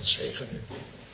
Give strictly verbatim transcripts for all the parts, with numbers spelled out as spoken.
God zegen u.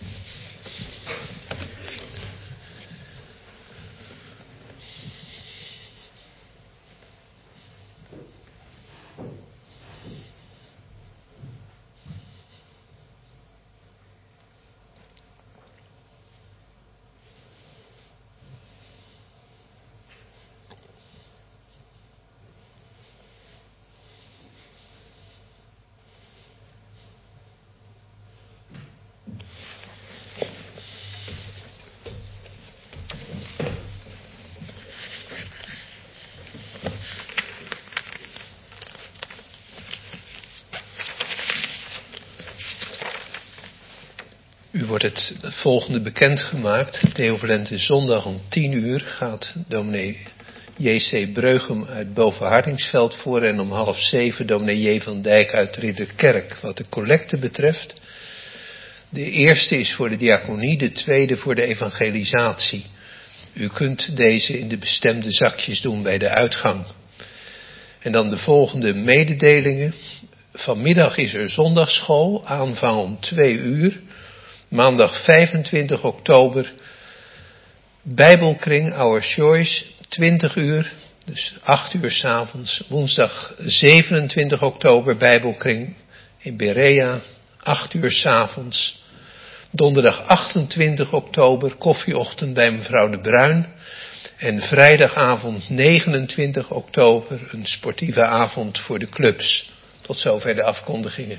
U wordt het volgende bekendgemaakt. Theovalente zondag om tien uur gaat dominee J C Breugem uit Boven-Hardingsveld voor. En om half zeven dominee J van Dijk uit Ridderkerk. Wat de collecte betreft. De eerste is voor de diaconie, de tweede voor de evangelisatie. U kunt deze in de bestemde zakjes doen bij de uitgang. En dan de volgende mededelingen. Vanmiddag is er zondagsschool, aanvang om twee uur. Maandag vijfentwintig oktober, Bijbelkring Our Choice, twintig uur, dus acht uur 's avonds. Woensdag zevenentwintig oktober, Bijbelkring in Berea, acht uur 's avonds. Donderdag achtentwintig oktober, koffieochtend bij mevrouw De Bruin. En vrijdagavond negenentwintig oktober, een sportieve avond voor de clubs. Tot zover de afkondigingen.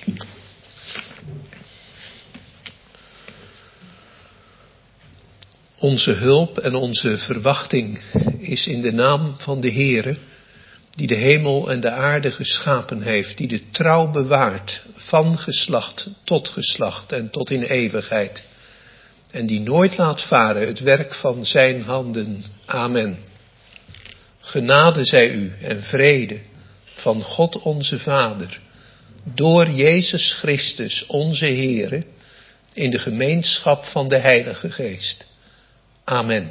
Onze hulp en onze verwachting is in de naam van de Heere, die de hemel en de aarde geschapen heeft, die de trouw bewaart, van geslacht tot geslacht en tot in eeuwigheid, en die nooit laat varen het werk van zijn handen. Amen. Genade zij u en vrede van God onze Vader, door Jezus Christus onze Heere, in de gemeenschap van de Heilige Geest. Amen.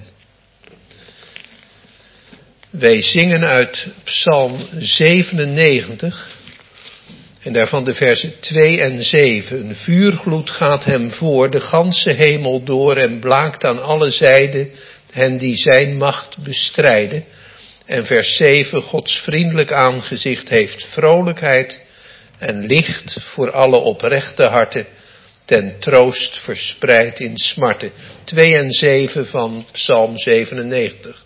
Wij zingen uit Psalm zevenennegentig en daarvan de versen twee en zeven. Een vuurgloed gaat hem voor, de ganse hemel door en blaakt aan alle zijden hen die zijn macht bestrijden. En vers zeven, Gods vriendelijk aangezicht heeft vrolijkheid en licht voor alle oprechte harten, ten troost verspreid in smarten. twee en zeven van Psalm zevenennegentig.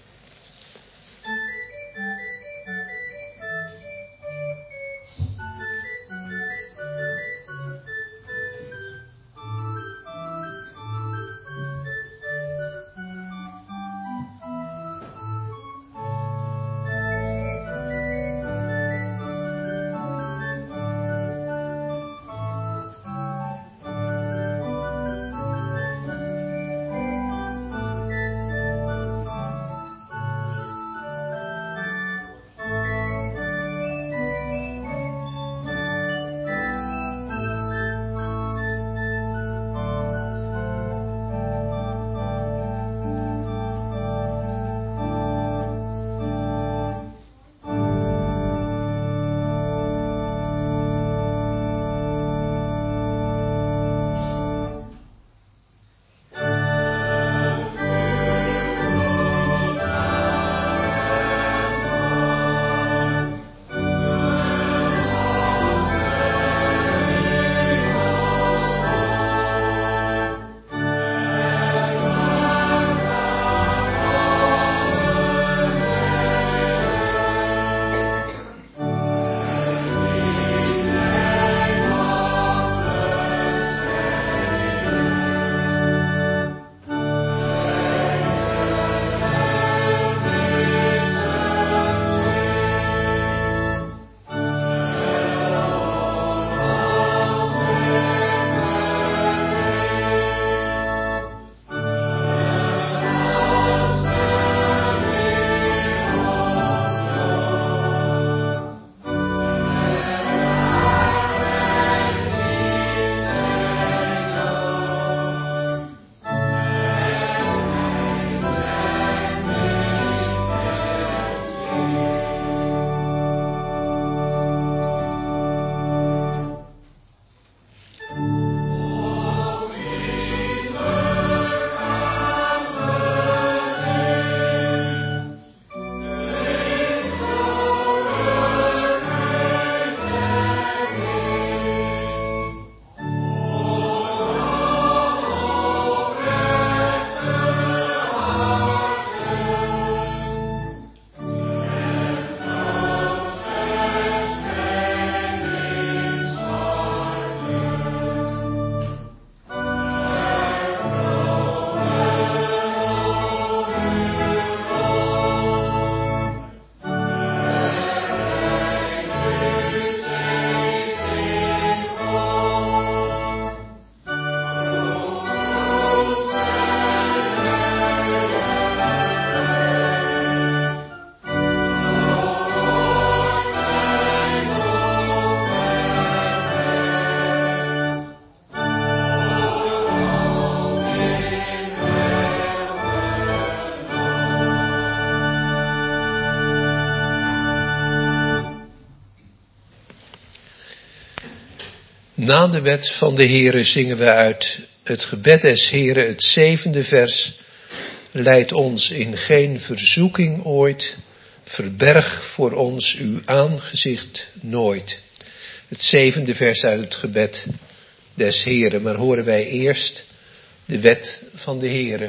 Na de wet van de Heere zingen we uit het gebed des Heere, het zevende vers. Leid ons in geen verzoeking ooit, verberg voor ons uw aangezicht nooit. Het zevende vers uit het gebed des Heere, maar horen wij eerst de wet van de Heere.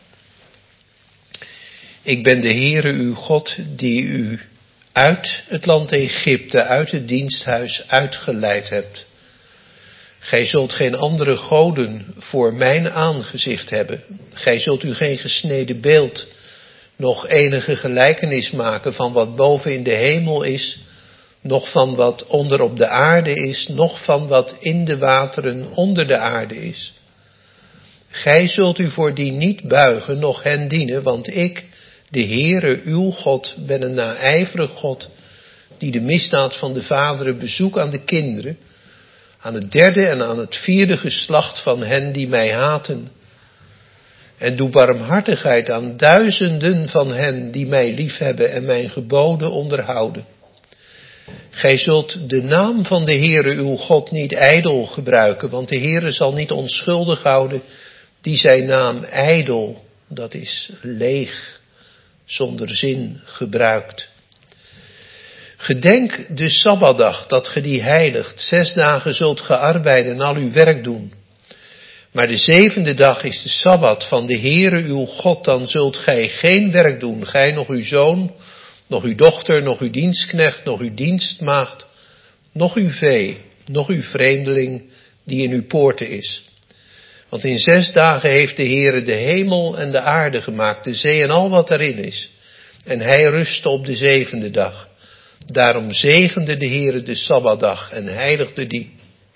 Ik ben de Heere uw God die u uit het land Egypte, uit het diensthuis uitgeleid hebt. Gij zult geen andere goden voor mijn aangezicht hebben. Gij zult u geen gesneden beeld, nog enige gelijkenis maken van wat boven in de hemel is, nog van wat onder op de aarde is, nog van wat in de wateren onder de aarde is. Gij zult u voor die niet buigen, noch hen dienen, want ik, de Heere uw God, ben een naijverig God, die de misdaad van de vaderen bezoekt aan de kinderen, aan het derde en aan het vierde geslacht van hen die mij haten. En doe barmhartigheid aan duizenden van hen die mij liefhebben en mijn geboden onderhouden. Gij zult de naam van de Heere uw God niet ijdel gebruiken, want de Heere zal niet onschuldig houden die zijn naam ijdel, dat is leeg, zonder zin gebruikt. Gedenk de Sabbatdag, dat ge die heiligt. Zes dagen zult ge arbeiden en al uw werk doen. Maar de zevende dag is de Sabbat van de Heere uw God, dan zult gij geen werk doen. Gij, nog uw zoon, nog uw dochter, nog uw dienstknecht, nog uw dienstmaagd, nog uw vee, nog uw vreemdeling die in uw poorten is. Want in zes dagen heeft de Heere de hemel en de aarde gemaakt, de zee en al wat erin is. En hij rustte op de zevende dag. Daarom zegende de Heere de Sabbatdag en heiligde die.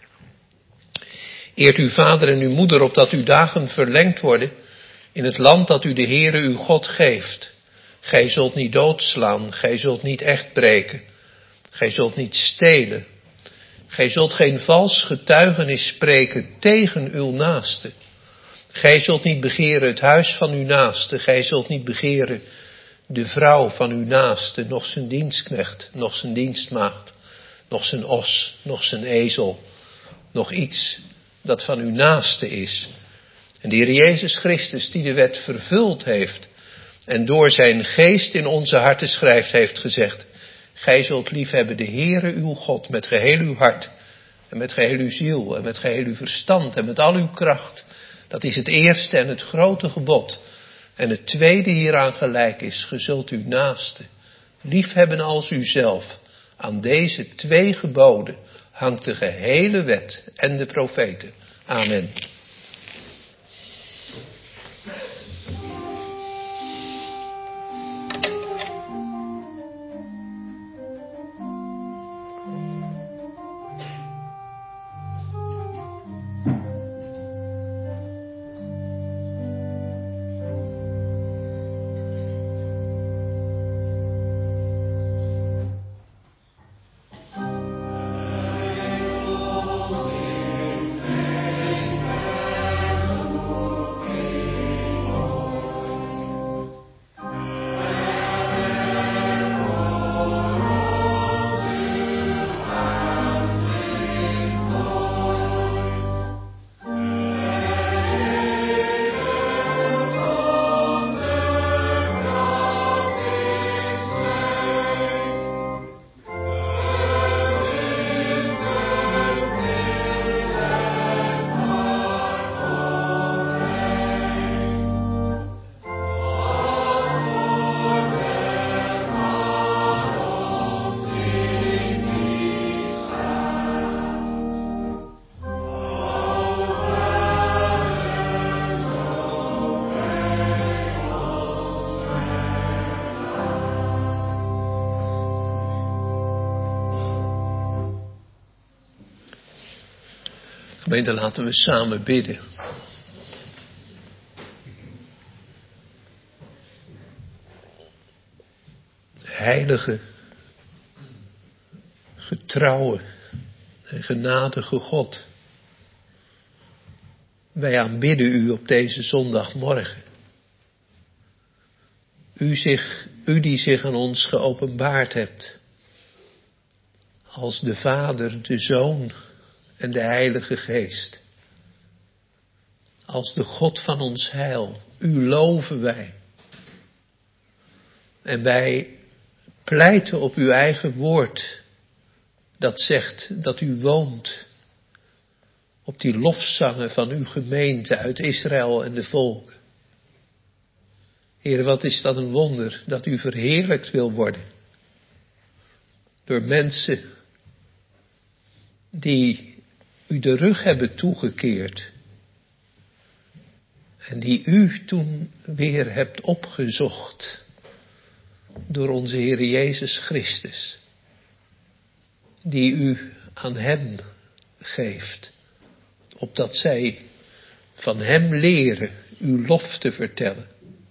Eert uw vader en uw moeder opdat uw dagen verlengd worden in het land dat u de Heere uw God geeft. Gij zult niet doodslaan, gij zult niet echt breken, gij zult niet stelen. Gij zult geen vals getuigenis spreken tegen uw naaste. Gij zult niet begeren het huis van uw naaste, gij zult niet begeren de vrouw van uw naaste, nog zijn dienstknecht, nog zijn dienstmaagd, nog zijn os, nog zijn ezel, nog iets dat van uw naaste is. En de Heer Jezus Christus, die de wet vervuld heeft en door zijn geest in onze harten schrijft, heeft gezegd: gij zult liefhebben de Heere uw God met geheel uw hart en met geheel uw ziel en met geheel uw verstand en met al uw kracht. Dat is het eerste en het grote gebod. En het tweede hieraan gelijk is: ge zult uw naaste liefhebben als uzelf. Aan deze twee geboden hangt de gehele wet en de profeten. Amen. Gemeente, laten we samen bidden. Heilige, getrouwe en genadige God. Wij aanbidden u op deze zondagmorgen. U, zich, u die zich aan ons geopenbaard hebt. Als de Vader, de Zoon en de Heilige Geest. Als de God van ons heil, u loven wij. En wij pleiten op uw eigen woord, dat zegt dat u woont op die lofzangen van uw gemeente uit Israël en de volken. Heer, wat is dat een wonder dat u verheerlijkt wil worden door mensen die u de rug hebben toegekeerd en die u toen weer hebt opgezocht door onze Heer Jezus Christus, die u aan hem geeft, opdat zij van hem leren uw lof te vertellen.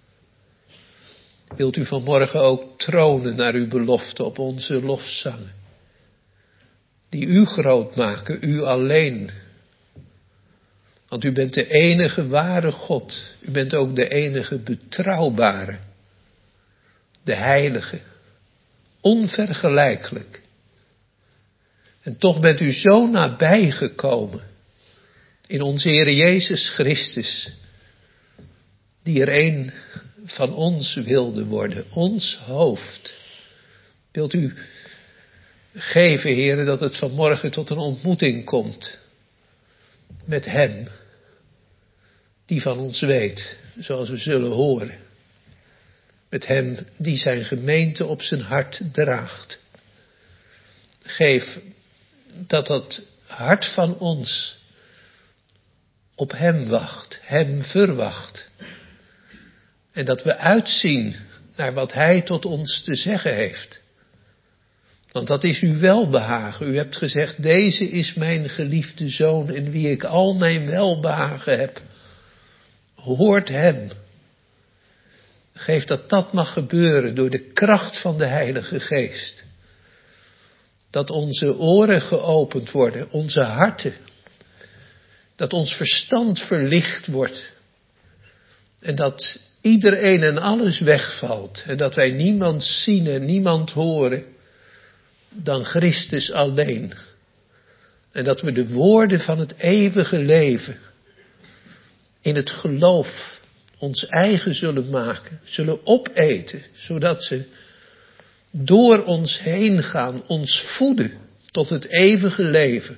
Wilt u vanmorgen ook tronen naar uw belofte op onze lofzangen, die u groot maken, u alleen. Want u bent de enige ware God, u bent ook de enige betrouwbare, de heilige, onvergelijkelijk. En toch bent u zo nabij gekomen in onze Heer Jezus Christus, die er een van ons wilde worden, ons hoofd. Wilt u geven, Heere, dat het vanmorgen tot een ontmoeting komt met hem, die van ons weet, zoals we zullen horen. Met hem die zijn gemeente op zijn hart draagt. Geef dat dat hart van ons op hem wacht, hem verwacht. En dat we uitzien naar wat hij tot ons te zeggen heeft. Want dat is uw welbehagen. U hebt gezegd, deze is mijn geliefde zoon in wie ik al mijn welbehagen heb. Hoort hem. Geef dat dat mag gebeuren door de kracht van de Heilige Geest. Dat onze oren geopend worden, onze harten. Dat ons verstand verlicht wordt. En dat iedereen en alles wegvalt. En dat wij niemand zien en niemand horen dan Christus alleen. En dat we de woorden van het eeuwige leven in het geloof ons eigen zullen maken, zullen opeten, zodat ze door ons heen gaan, ons voeden tot het eeuwige leven.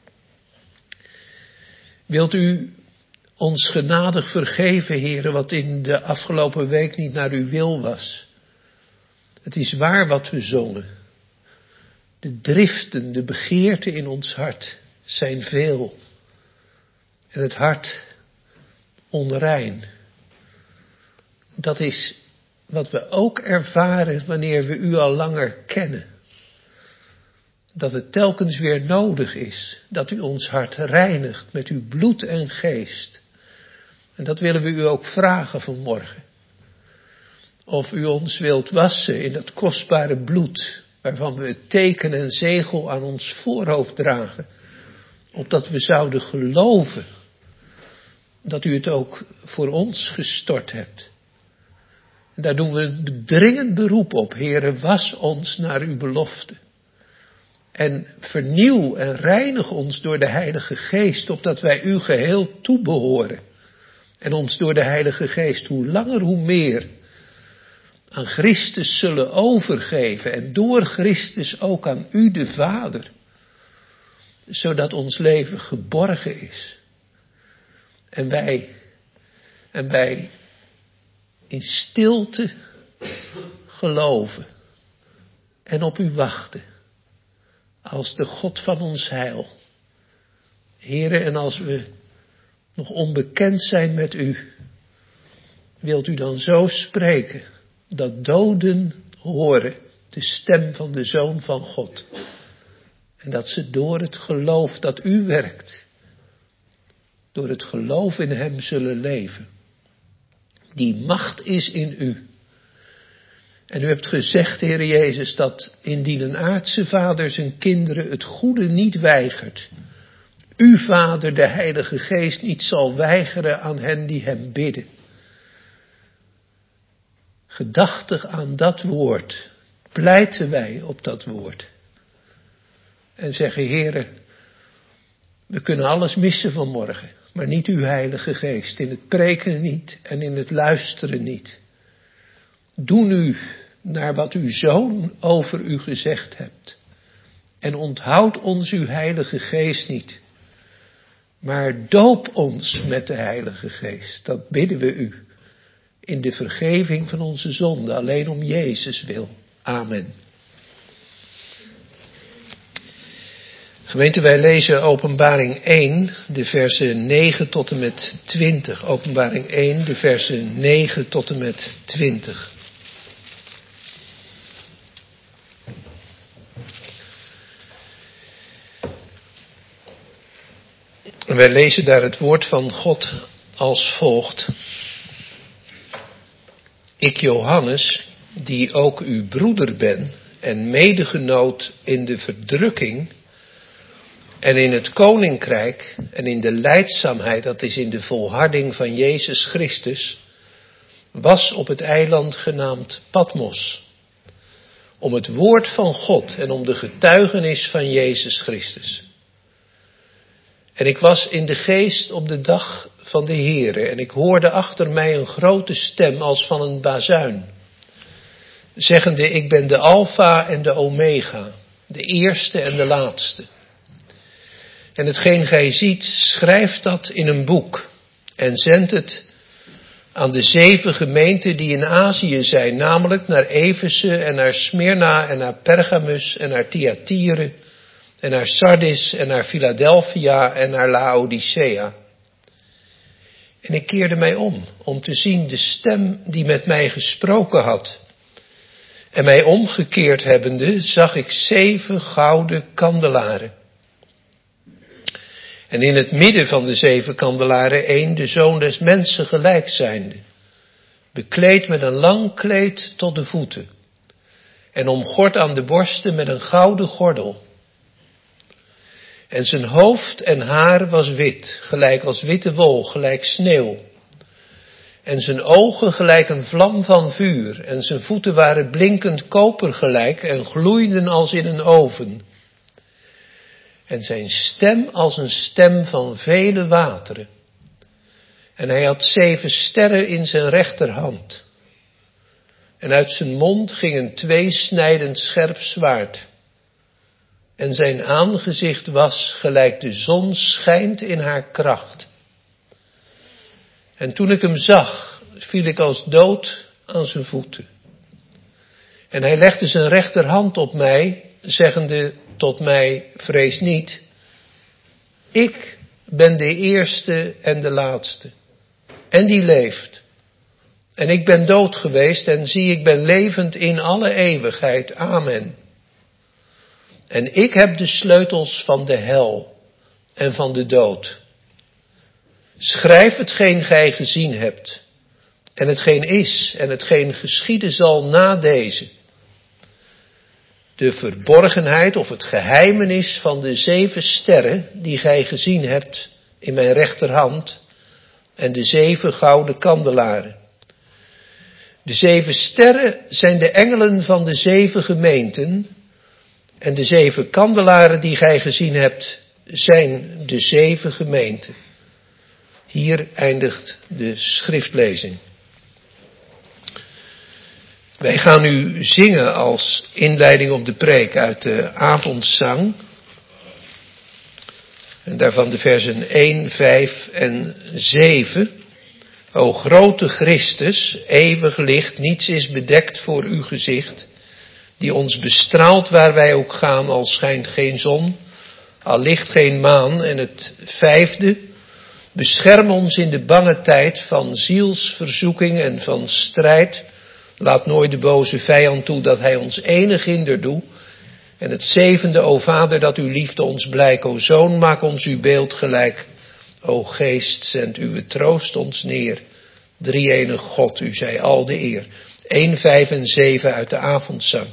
Wilt u ons genadig vergeven, Heere, wat in de afgelopen week niet naar uw wil was. Het is waar wat we zongen. De driften, de begeerten in ons hart zijn veel. En het hart onrein. Dat is wat we ook ervaren wanneer we u al langer kennen. Dat het telkens weer nodig is dat u ons hart reinigt met uw bloed en geest. En dat willen we u ook vragen vanmorgen. Of u ons wilt wassen in dat kostbare bloed, waarvan we het teken en zegel aan ons voorhoofd dragen. Opdat we zouden geloven dat u het ook voor ons gestort hebt. En daar doen we een dringend beroep op. Heere, was ons naar uw belofte. En vernieuw en reinig ons door de Heilige Geest, opdat wij u geheel toebehoren. En ons door de Heilige Geest hoe langer hoe meer aan Christus zullen overgeven. En door Christus ook aan u de Vader. Zodat ons leven geborgen is. En wij, en wij in stilte geloven. En op u wachten. Als de God van ons heil. Heere, en als we nog onbekend zijn met u, wilt u dan zo spreken, dat doden horen de stem van de Zoon van God. En dat ze door het geloof dat u werkt, door het geloof in hem zullen leven. Die macht is in u. En u hebt gezegd, Heere Jezus, dat indien een aardse vader zijn kinderen het goede niet weigert, uw Vader, de Heilige Geest, niet zal weigeren aan hen die hem bidden. Gedachtig aan dat woord, pleiten wij op dat woord. En zeggen, Heere, We kunnen alles missen vanmorgen, maar niet uw Heilige Geest. In het preken niet en in het luisteren niet. Doe nu naar wat uw Zoon over u gezegd hebt. En onthoud ons uw Heilige Geest niet. Maar doop ons met de Heilige Geest. Dat bidden we u. In de vergeving van onze zonden. Alleen om Jezus wil. Amen. Gemeente, wij lezen Openbaring één, de versen negen tot en met twintig. Openbaring één, de versen negen tot en met twintig. En wij lezen daar het woord van God als volgt. Ik, Johannes, die ook uw broeder ben en medegenoot in de verdrukking en in het koninkrijk en in de lijdzaamheid, dat is in de volharding van Jezus Christus, was op het eiland genaamd Patmos, om het woord van God en om de getuigenis van Jezus Christus. En ik was in de geest op de dag van de Heere en ik hoorde achter mij een grote stem als van een bazuin, zeggende, ik ben de Alpha en de Omega, de eerste en de laatste. En hetgeen gij ziet, schrijf dat in een boek en zend het aan de zeven gemeenten die in Azië zijn, namelijk naar Efeze en naar Smyrna en naar Pergamus en naar Thyatire en naar Sardis en naar Philadelphia en naar Laodicea. En ik keerde mij om, om te zien de stem die met mij gesproken had. En mij omgekeerd hebbende, zag ik zeven gouden kandelaren. En in het midden van de zeven kandelaren één, de Zoon des Mensen gelijk zijnde, bekleed met een lang kleed tot de voeten, en omgord aan de borsten met een gouden gordel. En zijn hoofd en haar was wit, gelijk als witte wol, gelijk sneeuw. En zijn ogen gelijk een vlam van vuur, en zijn voeten waren blinkend koper gelijk en gloeiden als in een oven. En zijn stem als een stem van vele wateren. En hij had zeven sterren in zijn rechterhand. En uit zijn mond ging een tweesnijdend scherp zwaard. En zijn aangezicht was gelijk de zon schijnt in haar kracht. En toen ik hem zag, viel ik als dood aan zijn voeten. En hij legde zijn rechterhand op mij, zeggende tot mij, vrees niet. Ik ben de eerste en de laatste. En die leeft. En ik ben dood geweest en zie, ik ben levend in alle eeuwigheid. Amen. En ik heb de sleutels van de hel en van de dood. Schrijf hetgeen gij gezien hebt. En hetgeen is en hetgeen geschieden zal na deze. De verborgenheid of het geheimenis van de zeven sterren die gij gezien hebt in mijn rechterhand en de zeven gouden kandelaren. De zeven sterren zijn de engelen van de zeven gemeenten en de zeven kandelaren die gij gezien hebt zijn de zeven gemeenten. Hier eindigt de schriftlezing. Wij gaan nu zingen als inleiding op de preek uit de avondzang. En daarvan de versen één, vijf en zeven. O grote Christus, eeuwig licht, niets is bedekt voor uw gezicht, die ons bestraalt waar wij ook gaan, al schijnt geen zon, al ligt geen maan. En het vijfde, bescherm ons in de bange tijd van zielsverzoeking en van strijd. Laat nooit de boze vijand toe dat hij ons enig hinder doet. En het zevende, o Vader, dat uw liefde ons blijk. O Zoon, maak ons uw beeld gelijk. O Geest, zend uw troost ons neer. Drie-enig God, u zij al de eer. één, vijf en zeven uit de avondzang.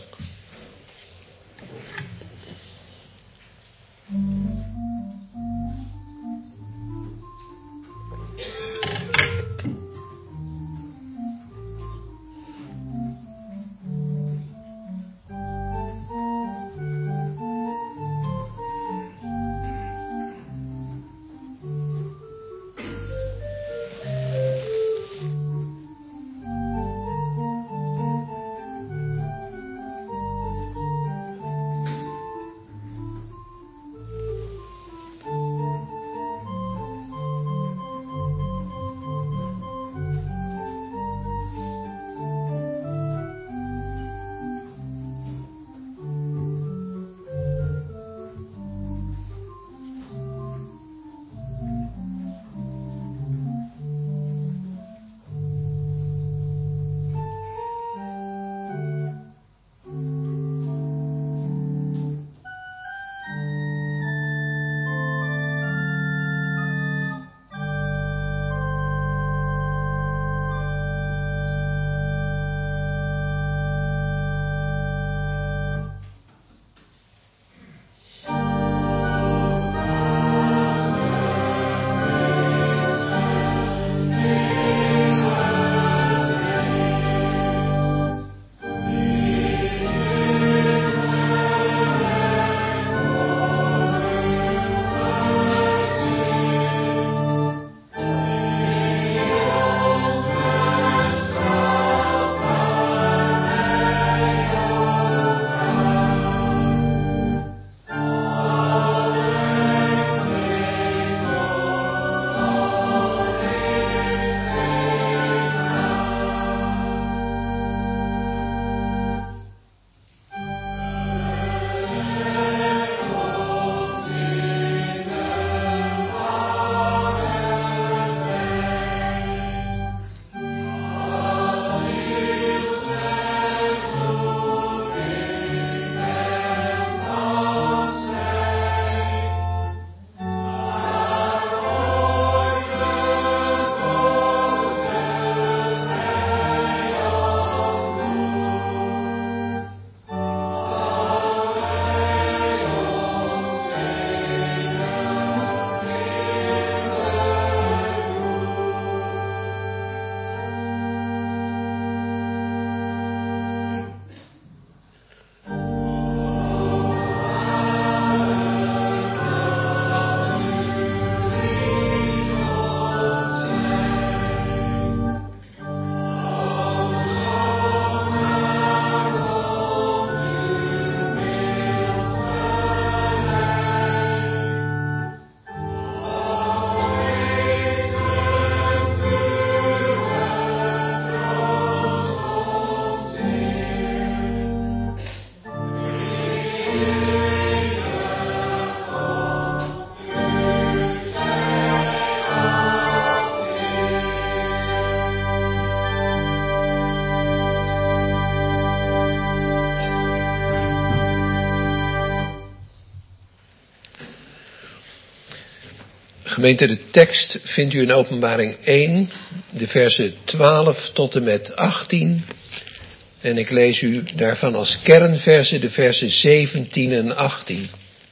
Gemeente, de tekst vindt u in Openbaring één, de versen twaalf tot en met achttien. En ik lees u daarvan als kernversen de versen zeventien en achttien.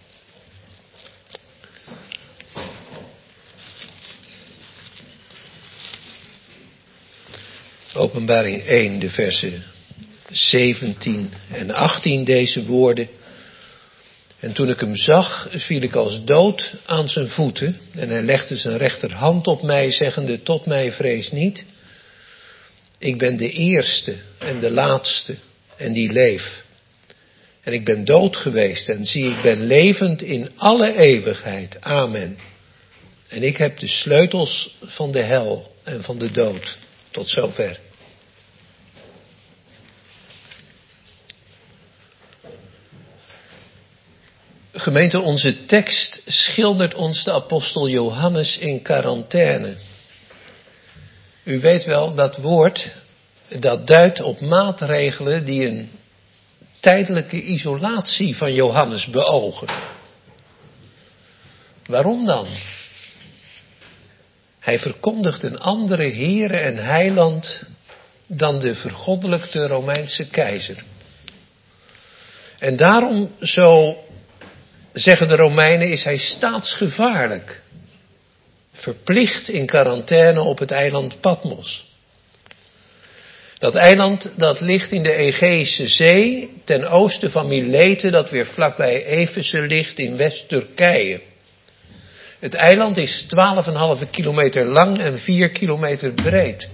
Openbaring één, de versen zeventien en achttien, deze woorden. En toen ik hem zag, viel ik als dood aan zijn voeten. En hij legde zijn rechterhand op mij, zeggende, tot mij vrees niet. Ik ben de eerste en de laatste en die leef. En ik ben dood geweest en zie, ik ben levend in alle eeuwigheid. Amen. En ik heb de sleutels van de hel en van de dood. Tot zover. Gemeente, onze tekst schildert ons de apostel Johannes in quarantaine. U weet wel, dat woord, dat duidt op maatregelen die een tijdelijke isolatie van Johannes beogen. Waarom dan? Hij verkondigt een andere Heere en Heiland dan de vergoddelijkte Romeinse keizer. En daarom, zo zeggen de Romeinen, is hij staatsgevaarlijk. Verplicht in quarantaine op het eiland Patmos. Dat eiland dat ligt in de Egeïsche Zee, ten oosten van Mileten, dat weer vlakbij Efeze ligt in West-Turkije. Het eiland is twaalf komma vijf kilometer lang en vier kilometer breed.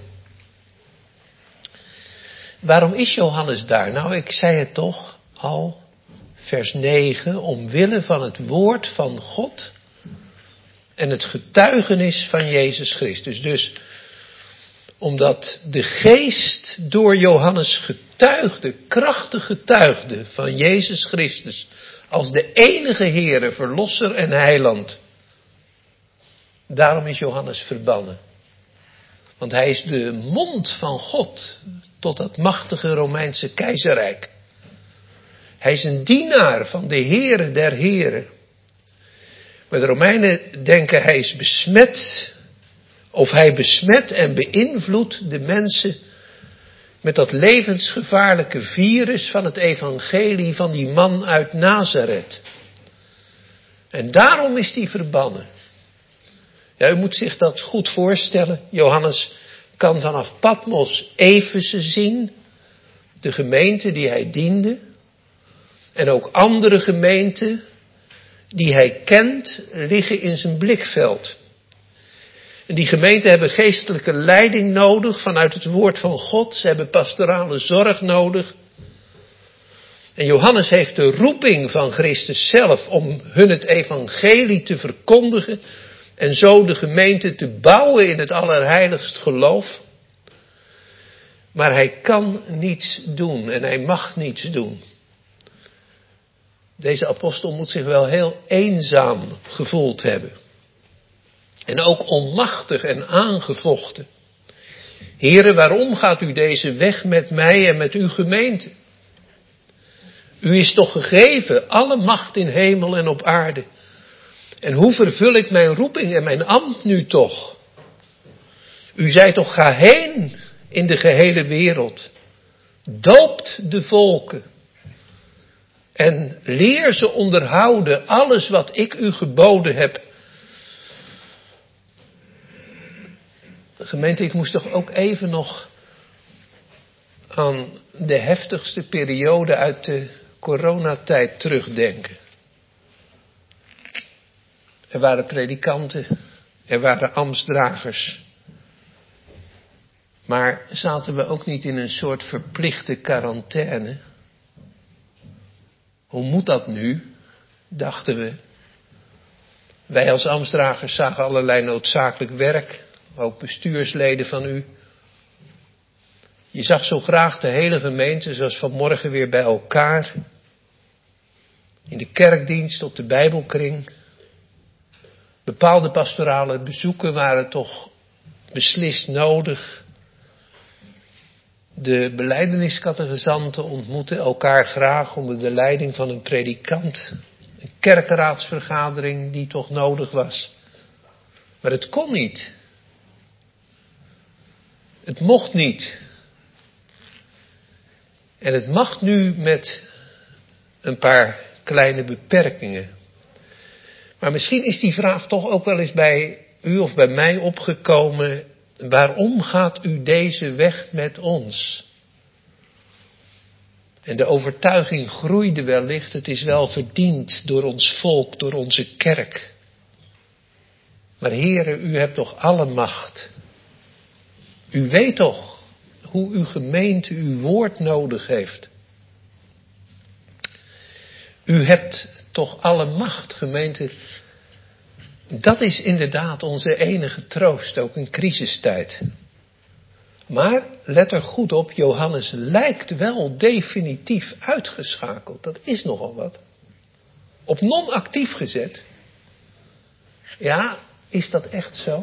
Waarom is Johannes daar? Nou, ik zei het toch al, vers negen, omwille van het woord van God en het getuigenis van Jezus Christus. Dus omdat de geest door Johannes getuigde, krachtig getuigde van Jezus Christus als de enige Heere, Verlosser en Heiland. Daarom is Johannes verbannen. Want hij is de mond van God tot dat machtige Romeinse keizerrijk. Hij is een dienaar van de Heere der Heren. Maar de Romeinen denken hij is besmet, of hij besmet en beïnvloedt de mensen met dat levensgevaarlijke virus van het evangelie van die man uit Nazareth. En daarom is hij verbannen. Ja, u moet zich dat goed voorstellen. Johannes kan vanaf Patmos Efeze zien, de gemeente die hij diende. En ook andere gemeenten die hij kent liggen in zijn blikveld. En die gemeenten hebben geestelijke leiding nodig vanuit het woord van God. Ze hebben pastorale zorg nodig. En Johannes heeft de roeping van Christus zelf om hun het evangelie te verkondigen. En zo de gemeente te bouwen in het allerheiligst geloof. Maar hij kan niets doen en hij mag niets doen. Deze apostel moet zich wel heel eenzaam gevoeld hebben. En ook onmachtig en aangevochten. Heere, waarom gaat u deze weg met mij en met uw gemeente? U is toch gegeven alle macht in hemel en op aarde. En hoe vervul ik mijn roeping en mijn ambt nu toch? U zei toch, ga heen in de gehele wereld. Doopt de volken. En leer ze onderhouden alles wat ik u geboden heb. Gemeente, ik moest toch ook even nog aan de heftigste periode uit de coronatijd terugdenken. Er waren predikanten, er waren ambtsdragers. Maar zaten we ook niet in een soort verplichte quarantaine? Hoe moet dat nu? Dachten we. Wij als ambtsdragers zagen allerlei noodzakelijk werk. Ook bestuursleden van u. Je zag zo graag de hele gemeente zoals vanmorgen weer bij elkaar. In de kerkdienst, op de Bijbelkring. Bepaalde pastorale bezoeken waren toch beslist nodig. De belijdeniscatechisanten ontmoeten elkaar graag onder de leiding van een predikant. Een kerkenraadsvergadering die toch nodig was. Maar het kon niet. Het mocht niet. En het mag nu met een paar kleine beperkingen. Maar misschien is die vraag toch ook wel eens bij u of bij mij opgekomen. Waarom gaat u deze weg met ons? En de overtuiging groeide wellicht. Het is wel verdiend door ons volk, door onze kerk. Maar Heere, u hebt toch alle macht. U weet toch hoe uw gemeente uw woord nodig heeft. U hebt toch alle macht, gemeente. Dat is inderdaad onze enige troost, ook in crisistijd. Maar let er goed op, Johannes lijkt wel definitief uitgeschakeld. Dat is nogal wat. Op non-actief gezet. Ja, is dat echt zo?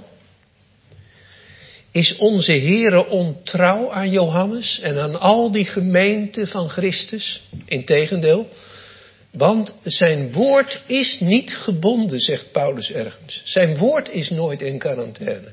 Is onze Heere ontrouw aan Johannes en aan al die gemeenten van Christus? Integendeel. Want zijn woord is niet gebonden, zegt Paulus ergens. Zijn woord is nooit in quarantaine.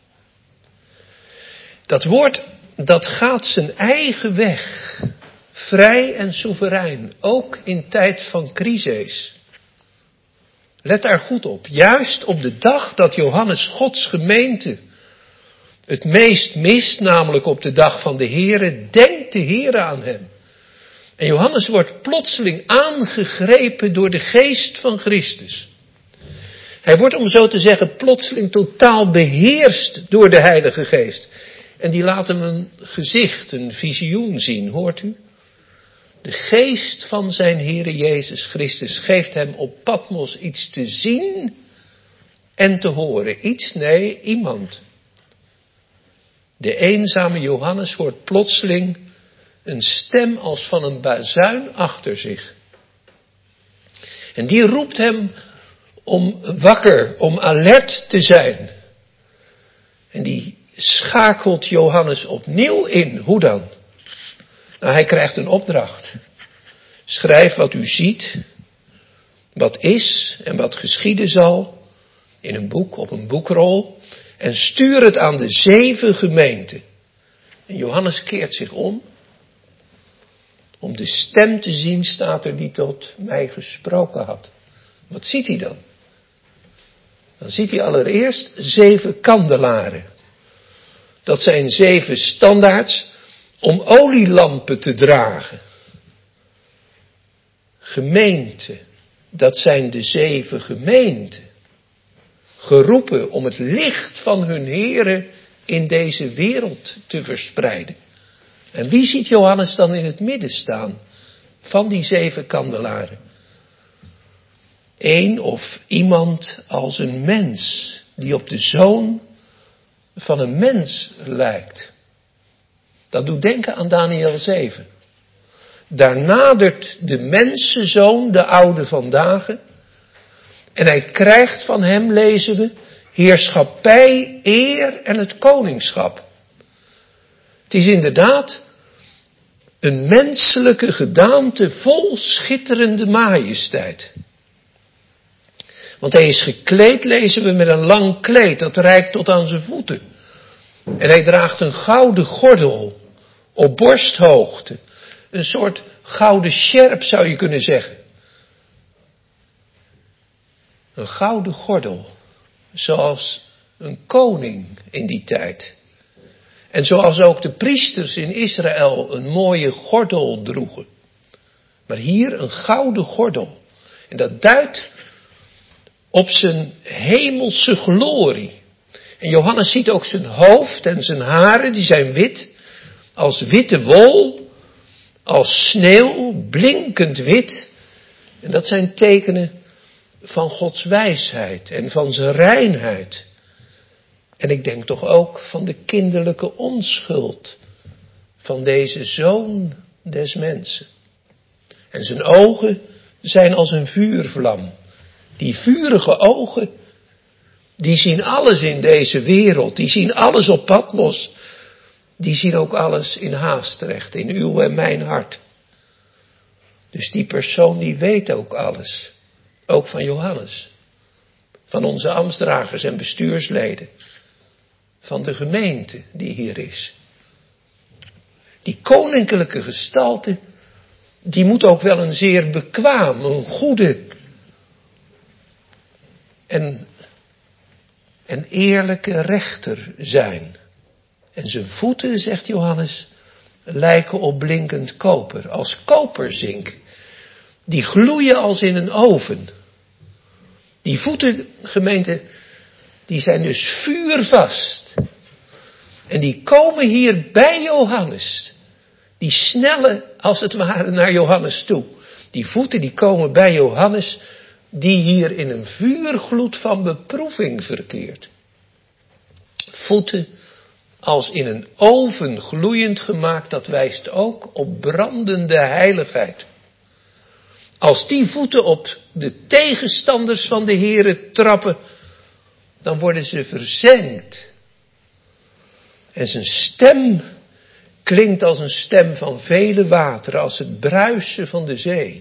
Dat woord, dat gaat zijn eigen weg. Vrij en soeverein. Ook in tijd van crisis. Let daar goed op. Juist op de dag dat Johannes Gods gemeente het meest mist, namelijk op de dag van de Heere, denkt de Heere aan hem. En Johannes wordt plotseling aangegrepen door de geest van Christus. Hij wordt, om zo te zeggen, plotseling totaal beheerst door de Heilige Geest. En die laat hem een gezicht, een visioen zien, hoort u? De geest van zijn Heere Jezus Christus geeft hem op Patmos iets te zien en te horen. Iets, nee, iemand. De eenzame Johannes hoort plotseling een stem als van een bazuin achter zich. En die roept hem om wakker, om alert te zijn. En die schakelt Johannes opnieuw in. Hoe dan? Nou, hij krijgt een opdracht. Schrijf wat u ziet, wat is en wat geschieden zal, in een boek, op een boekrol, en stuur het aan de zeven gemeenten. En Johannes keert zich om, om de stem te zien, staat er, die tot mij gesproken had. Wat ziet hij dan? Dan ziet hij allereerst zeven kandelaren. Dat zijn zeven standaards om olielampen te dragen. Gemeente, dat zijn de zeven gemeenten. Geroepen om het licht van hun Heere in deze wereld te verspreiden. En wie ziet Johannes dan in het midden staan van die zeven kandelaren? Eén of iemand als een mens die op de zoon van een mens lijkt. Dat doet denken aan Daniël zeven. Daar nadert de mensenzoon, de oude vandaag. En hij krijgt van hem, lezen we, heerschappij, eer en het koningschap. Het is inderdaad een menselijke gedaante vol schitterende majesteit. Want hij is gekleed, lezen we, met een lang kleed dat reikt tot aan zijn voeten. En hij draagt een gouden gordel op borsthoogte. Een soort gouden sjerp zou je kunnen zeggen. Een gouden gordel. Zoals een koning in die tijd. En zoals ook de priesters in Israël een mooie gordel droegen. Maar hier een gouden gordel. En dat duidt op zijn hemelse glorie. En Johannes ziet ook zijn hoofd en zijn haren, die zijn wit, als witte wol, als sneeuw, blinkend wit. En dat zijn tekenen van Gods wijsheid en van zijn reinheid. En ik denk toch ook van de kinderlijke onschuld van deze zoon des mensen. En zijn ogen zijn als een vuurvlam. Die vurige ogen, die zien alles in deze wereld. Die zien alles op Patmos. Die zien ook alles in Haastrecht, in uw en mijn hart. Dus die persoon die weet ook alles. Ook van Johannes. van onze ambtsdragers en bestuursleden, van de gemeente die hier is. Die koninklijke gestalte, die moet ook wel een zeer bekwaam, een goede en, en eerlijke rechter zijn. En zijn voeten, zegt Johannes, lijken op blinkend koper, als koperzink. Die gloeien als in een oven. Die voeten, gemeente, die zijn dus vuurvast. En die komen hier bij Johannes. Die snellen als het ware naar Johannes toe. Die voeten die komen bij Johannes, die hier in een vuurgloed van beproeving verkeert. Voeten als in een oven gloeiend gemaakt, dat wijst ook op brandende heiligheid. Als die voeten op de tegenstanders van de Heere trappen, dan worden ze verzengd. En zijn stem klinkt als een stem van vele wateren, als het bruisen van de zee.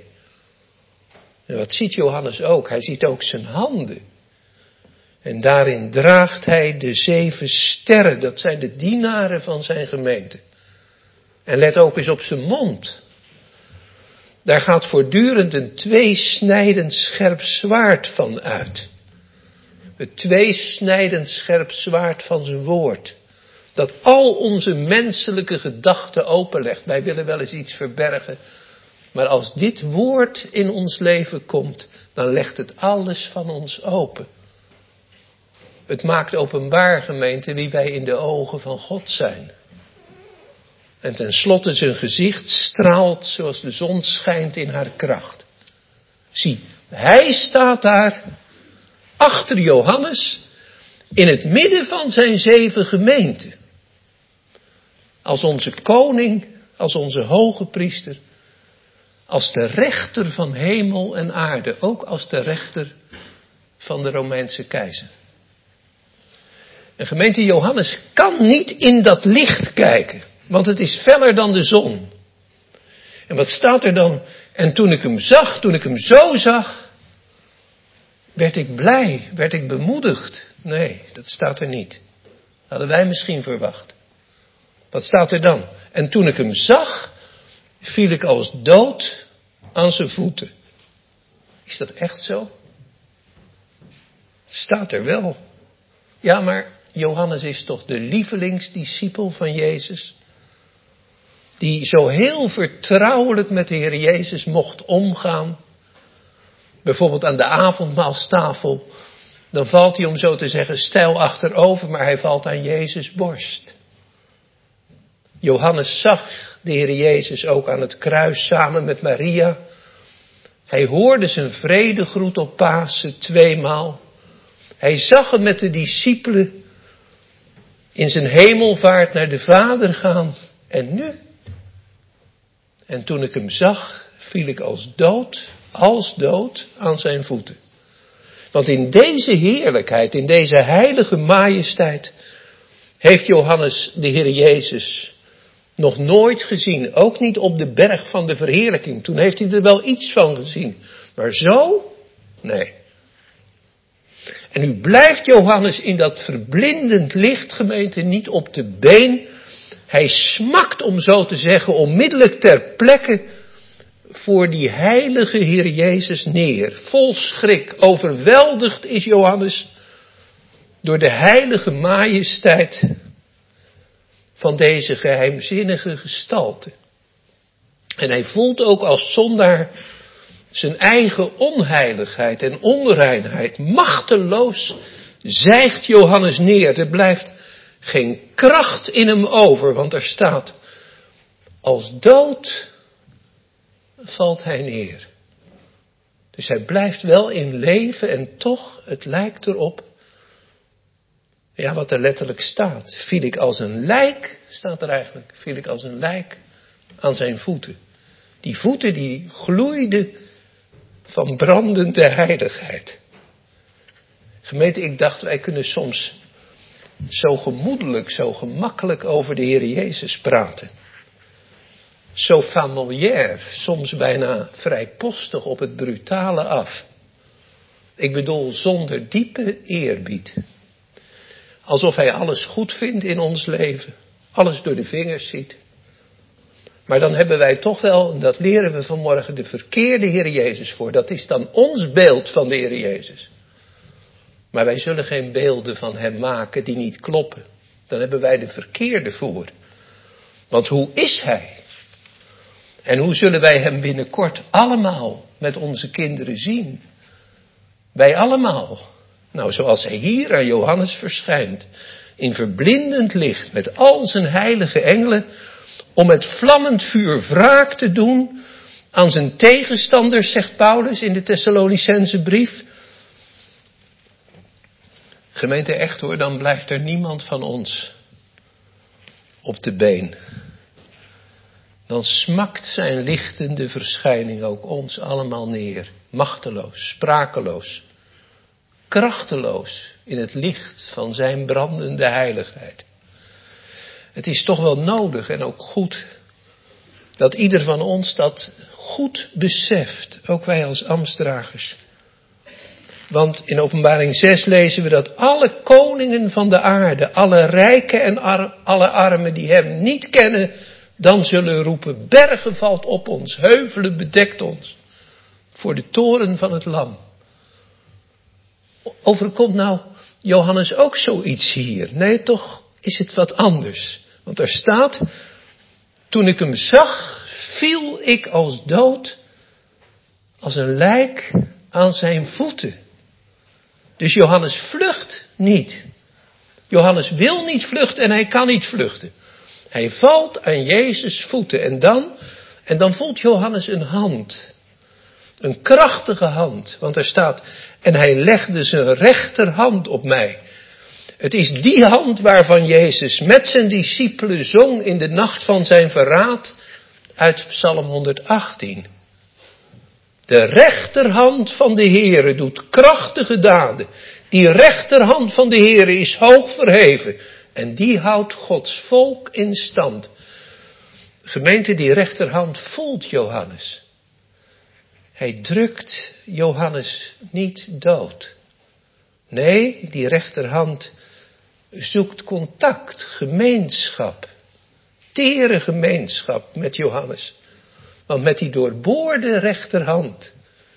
En wat ziet Johannes ook? Hij ziet ook zijn handen. En daarin draagt hij de zeven sterren, dat zijn de dienaren van zijn gemeente. En let ook eens op zijn mond. Daar gaat voortdurend een tweesnijdend scherp zwaard van uit. Het tweesnijdend scherp zwaard van zijn woord. Dat al onze menselijke gedachten openlegt. Wij willen wel eens iets verbergen. Maar als dit woord in ons leven komt, dan legt het alles van ons open. Het maakt openbaar, gemeente, wie wij in de ogen van God zijn. En tenslotte zijn gezicht straalt zoals de zon schijnt in haar kracht. Zie, hij staat daar achter Johannes in het midden van zijn zeven gemeenten. Als onze koning, als onze hoge priester, als de rechter van hemel en aarde, ook als de rechter van de Romeinse keizer. En gemeente, Johannes kan niet in dat licht kijken, want het is feller dan de zon. En wat staat er dan? En toen ik hem zag, toen ik hem zo zag, werd ik blij, werd ik bemoedigd. Nee, dat staat er niet. Hadden wij misschien verwacht. Wat staat er dan? En toen ik hem zag, viel ik als dood aan zijn voeten. Is dat echt zo? Het staat er wel. Ja, maar Johannes is toch de lievelingsdiscipel van Jezus? Die zo heel vertrouwelijk met de Heer Jezus mocht omgaan. Bijvoorbeeld aan de avondmaalstafel. Dan valt hij, om zo te zeggen, stijl achterover, maar hij valt aan Jezus' borst. Johannes zag de Heer Jezus ook aan het kruis samen met Maria. Hij hoorde zijn vredegroet op Pasen tweemaal. Hij zag hem met de discipelen in zijn hemelvaart naar de Vader gaan. En nu? En toen ik hem zag, viel ik als dood, als dood aan zijn voeten. Want in deze heerlijkheid, in deze heilige majesteit, heeft Johannes de Heer Jezus nog nooit gezien. Ook niet op de berg van de verheerlijking. Toen heeft hij er wel iets van gezien. Maar zo? Nee. En nu blijft Johannes in dat verblindend licht, gemeente, niet op de been. Hij smakt, om zo te zeggen, onmiddellijk ter plekke voor die heilige Heer Jezus neer. Vol schrik, overweldigd is Johannes door de heilige majesteit van deze geheimzinnige gestalte. En hij voelt ook als zondaar zijn eigen onheiligheid en onreinheid. Machteloos zijgt Johannes neer. Er blijft geen kracht in hem over, want er staat: als dood valt hij neer. Dus hij blijft wel in leven en toch, het lijkt erop, ja, wat er letterlijk staat. Viel ik als een lijk, staat er eigenlijk, viel ik als een lijk aan zijn voeten. Die voeten die gloeiden van brandende heiligheid. Gemeente, ik dacht, wij kunnen soms zo gemoedelijk, zo gemakkelijk over de Heer Jezus praten. Zo familiair, soms bijna vrijpostig op het brutale af. Ik bedoel zonder diepe eerbied. Alsof hij alles goed vindt in ons leven. Alles door de vingers ziet. Maar dan hebben wij toch wel, en dat leren we vanmorgen, de verkeerde Heer Jezus voor. Dat is dan ons beeld van de Heer Jezus. Maar wij zullen geen beelden van hem maken die niet kloppen. Dan hebben wij de verkeerde voor. Want hoe is hij? En hoe zullen wij hem binnenkort allemaal met onze kinderen zien? Wij allemaal. Nou, zoals hij hier aan Johannes verschijnt. In verblindend licht met al zijn heilige engelen. Om met vlammend vuur wraak te doen aan zijn tegenstanders, zegt Paulus in de Thessalonicense brief. Gemeente, echt hoor, dan blijft er niemand van ons op de been. Dan smakt zijn lichtende verschijning ook ons allemaal neer. Machteloos, sprakeloos, krachteloos in het licht van zijn brandende heiligheid. Het is toch wel nodig en ook goed dat ieder van ons dat goed beseft. Ook wij als ambtsdragers. Want in Openbaring zes lezen we dat alle koningen van de aarde, alle rijken en ar- alle armen die hem niet kennen, dan zullen roepen, bergen valt op ons, heuvelen bedekt ons, voor de toren van het lam. Overkomt nou Johannes ook zoiets hier? Nee, toch is het wat anders. Want er staat, toen ik hem zag, viel ik als dood, als een lijk aan zijn voeten. Dus Johannes vlucht niet. Johannes wil niet vluchten en hij kan niet vluchten. Hij valt aan Jezus' voeten en dan, en dan voelt Johannes een hand. Een krachtige hand, want er staat, en hij legde zijn rechterhand op mij. Het is die hand waarvan Jezus met zijn discipelen zong in de nacht van zijn verraad uit Psalm honderdachttien. De rechterhand van de Heere doet krachtige daden. Die rechterhand van de Heere is hoog verheven. En die houdt Gods volk in stand. Gemeente, die rechterhand voelt Johannes. Hij drukt Johannes niet dood. Nee, die rechterhand zoekt contact, gemeenschap. Tere gemeenschap met Johannes. Want met die doorboorde rechterhand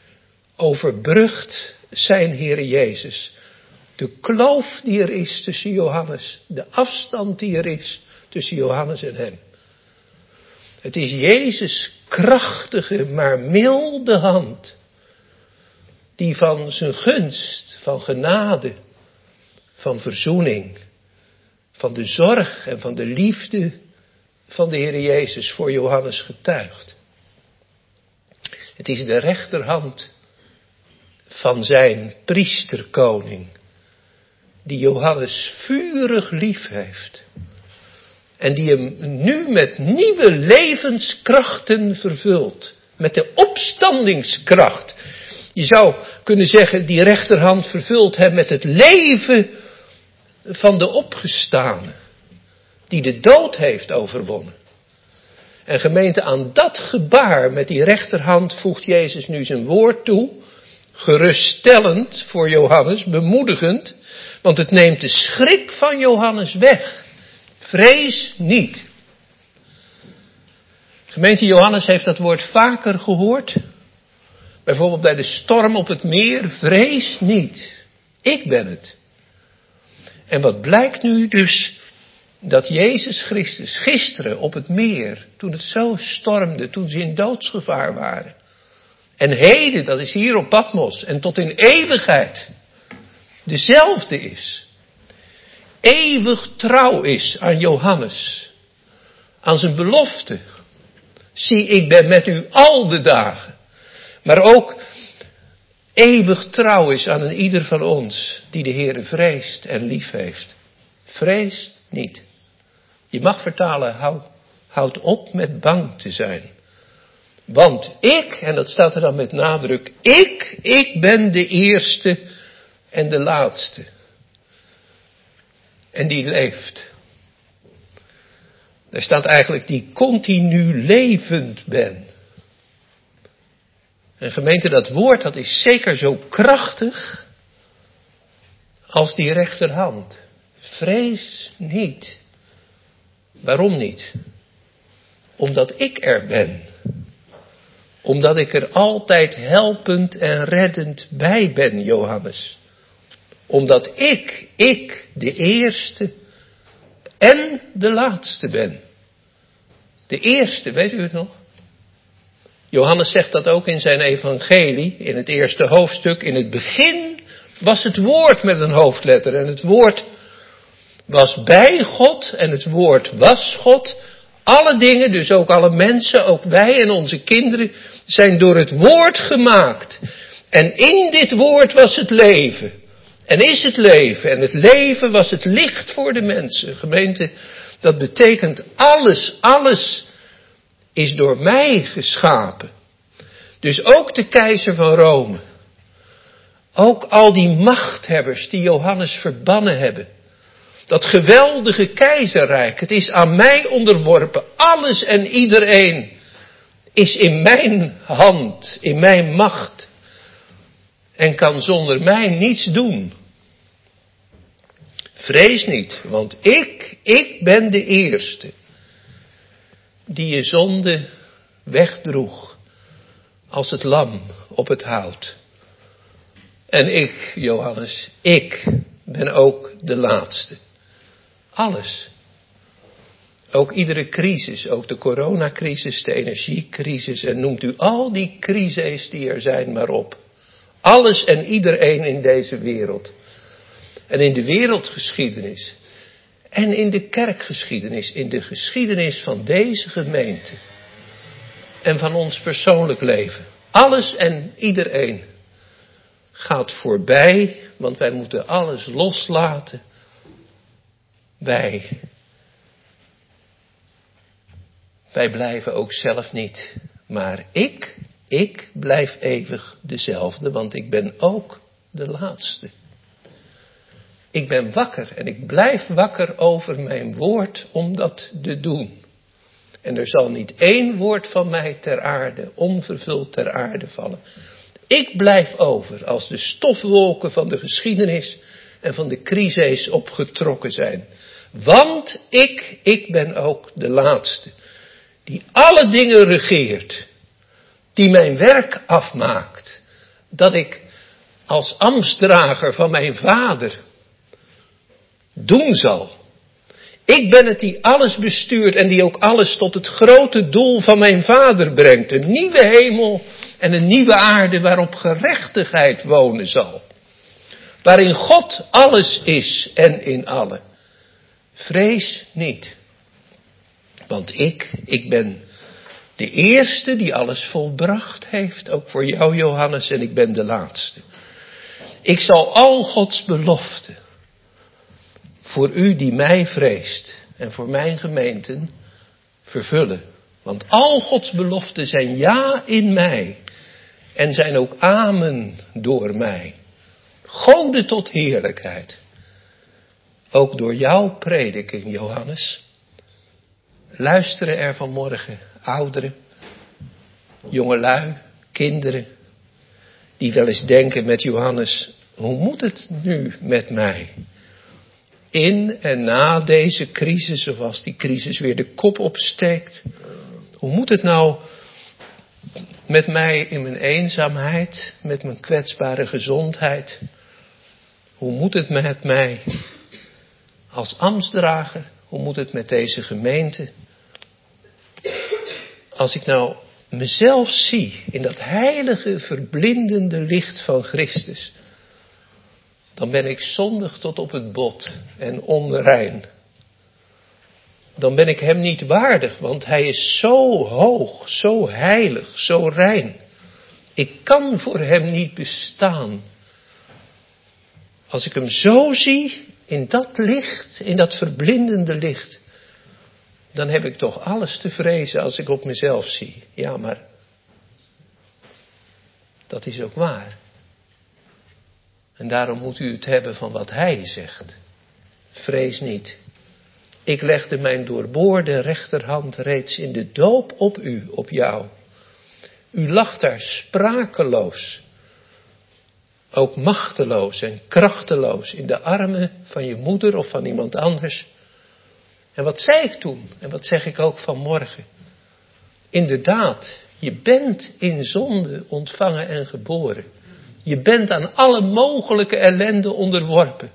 overbrugt zijn Heere Jezus de kloof die er is tussen Johannes, de afstand die er is tussen Johannes en hem. Het is Jezus' krachtige, maar milde hand, die van zijn gunst, van genade, van verzoening, van de zorg en van de liefde van de Heere Jezus voor Johannes getuigt. Het is de rechterhand van zijn priesterkoning, die Johannes vurig lief heeft. En die hem nu met nieuwe levenskrachten vervult. Met de opstandingskracht. Je zou kunnen zeggen, die rechterhand vervult hem met het leven van de opgestane. Die de dood heeft overwonnen. En gemeente, aan dat gebaar met die rechterhand voegt Jezus nu zijn woord toe. Geruststellend voor Johannes, bemoedigend. Want het neemt de schrik van Johannes weg. Vrees niet. Gemeente, Johannes heeft dat woord vaker gehoord. Bijvoorbeeld bij de storm op het meer. Vrees niet. Ik ben het. En wat blijkt nu dus? Dat Jezus Christus gisteren op het meer, toen het zo stormde, toen ze in doodsgevaar waren. En heden, dat is hier op Patmos, en tot in eeuwigheid dezelfde is. Eeuwig trouw is aan Johannes. Aan zijn belofte. Zie, ik ben met u al de dagen. Maar ook eeuwig trouw is aan een ieder van ons die de Heere vreest en lief heeft. Vrees niet. Je mag vertalen, hou, houd op met bang te zijn. Want ik, en dat staat er dan met nadruk, ik, ik ben de eerste en de laatste. En die leeft. Er staat eigenlijk die continu levend ben. En gemeente, dat woord dat is zeker zo krachtig als die rechterhand. Vrees niet. Waarom niet? Omdat ik er ben. Omdat ik er altijd helpend en reddend bij ben, Johannes. Omdat ik, ik, de eerste en de laatste ben. De eerste, weet u het nog? Johannes zegt dat ook in zijn evangelie, in het eerste hoofdstuk. In het begin was het woord met een hoofdletter. En het woord was bij God en het woord was God. Alle dingen, dus ook alle mensen, ook wij en onze kinderen, zijn door het woord gemaakt. En in dit woord was het leven. En is het leven. En het leven was het licht voor de mensen. Gemeente, dat betekent alles, alles is door mij geschapen. Dus ook de keizer van Rome. Ook al die machthebbers die Johannes verbannen hebben. Dat geweldige keizerrijk, het is aan mij onderworpen. Alles en iedereen is in mijn hand, in mijn macht. En kan zonder mij niets doen. Vrees niet, want ik, ik ben de eerste die je zonde wegdroeg als het lam op het hout. En ik, Johannes, ik ben ook de laatste. Alles. Ook iedere crisis, ook de coronacrisis, de energiecrisis en noemt u al die crises die er zijn maar op. Alles en iedereen in deze wereld. En in de wereldgeschiedenis. En in de kerkgeschiedenis. In de geschiedenis van deze gemeente. En van ons persoonlijk leven. Alles en iedereen gaat voorbij. Want wij moeten alles loslaten. Wij. Wij blijven ook zelf niet. Maar ik, ik blijf eeuwig dezelfde. Want ik ben ook de laatste. Ik ben wakker en ik blijf wakker over mijn woord om dat te doen. En er zal niet één woord van mij ter aarde, onvervuld ter aarde vallen. Ik blijf over als de stofwolken van de geschiedenis en van de crises opgetrokken zijn. Want ik, ik ben ook de laatste. Die alle dingen regeert. Die mijn werk afmaakt. Dat ik als ambtsdrager van mijn vader doen zal. Ik ben het die alles bestuurt en die ook alles tot het grote doel van mijn vader brengt. Een nieuwe hemel en een nieuwe aarde waarop gerechtigheid wonen zal. Waarin God alles is en in allen. Vrees niet. Want ik, ik ben de eerste die alles volbracht heeft. Ook voor jou, Johannes, en ik ben de laatste. Ik zal al Gods beloften voor u die mij vreest en voor mijn gemeenten vervullen. Want al Gods beloften zijn ja in mij en zijn ook amen door mij. Gode tot heerlijkheid. Ook door jouw prediking, Johannes. Luisteren er vanmorgen ouderen, jongelui, kinderen, die wel eens denken met Johannes, hoe moet het nu met mij? In en na deze crisis, of als die crisis weer de kop opsteekt. Hoe moet het nou met mij in mijn eenzaamheid, met mijn kwetsbare gezondheid? Hoe moet het met mij als ambtsdrager? Hoe moet het met deze gemeente? Als ik nou mezelf zie in dat heilige, verblindende licht van Christus, dan ben ik zondig tot op het bot en onrein. Dan ben ik hem niet waardig, want hij is zo hoog, zo heilig, zo rein. Ik kan voor hem niet bestaan. Als ik hem zo zie, in dat licht, in dat verblindende licht, dan heb ik toch alles te vrezen als ik op mezelf zie. Ja, maar dat is ook waar. En daarom moet u het hebben van wat hij zegt. Vrees niet. Ik legde mijn doorboorde rechterhand reeds in de doop op u, op jou. U lag daar sprakeloos. Ook machteloos en krachteloos in de armen van je moeder of van iemand anders. En wat zei ik toen? En wat zeg ik ook vanmorgen? Inderdaad, je bent in zonde ontvangen en geboren. Je bent aan alle mogelijke ellende onderworpen.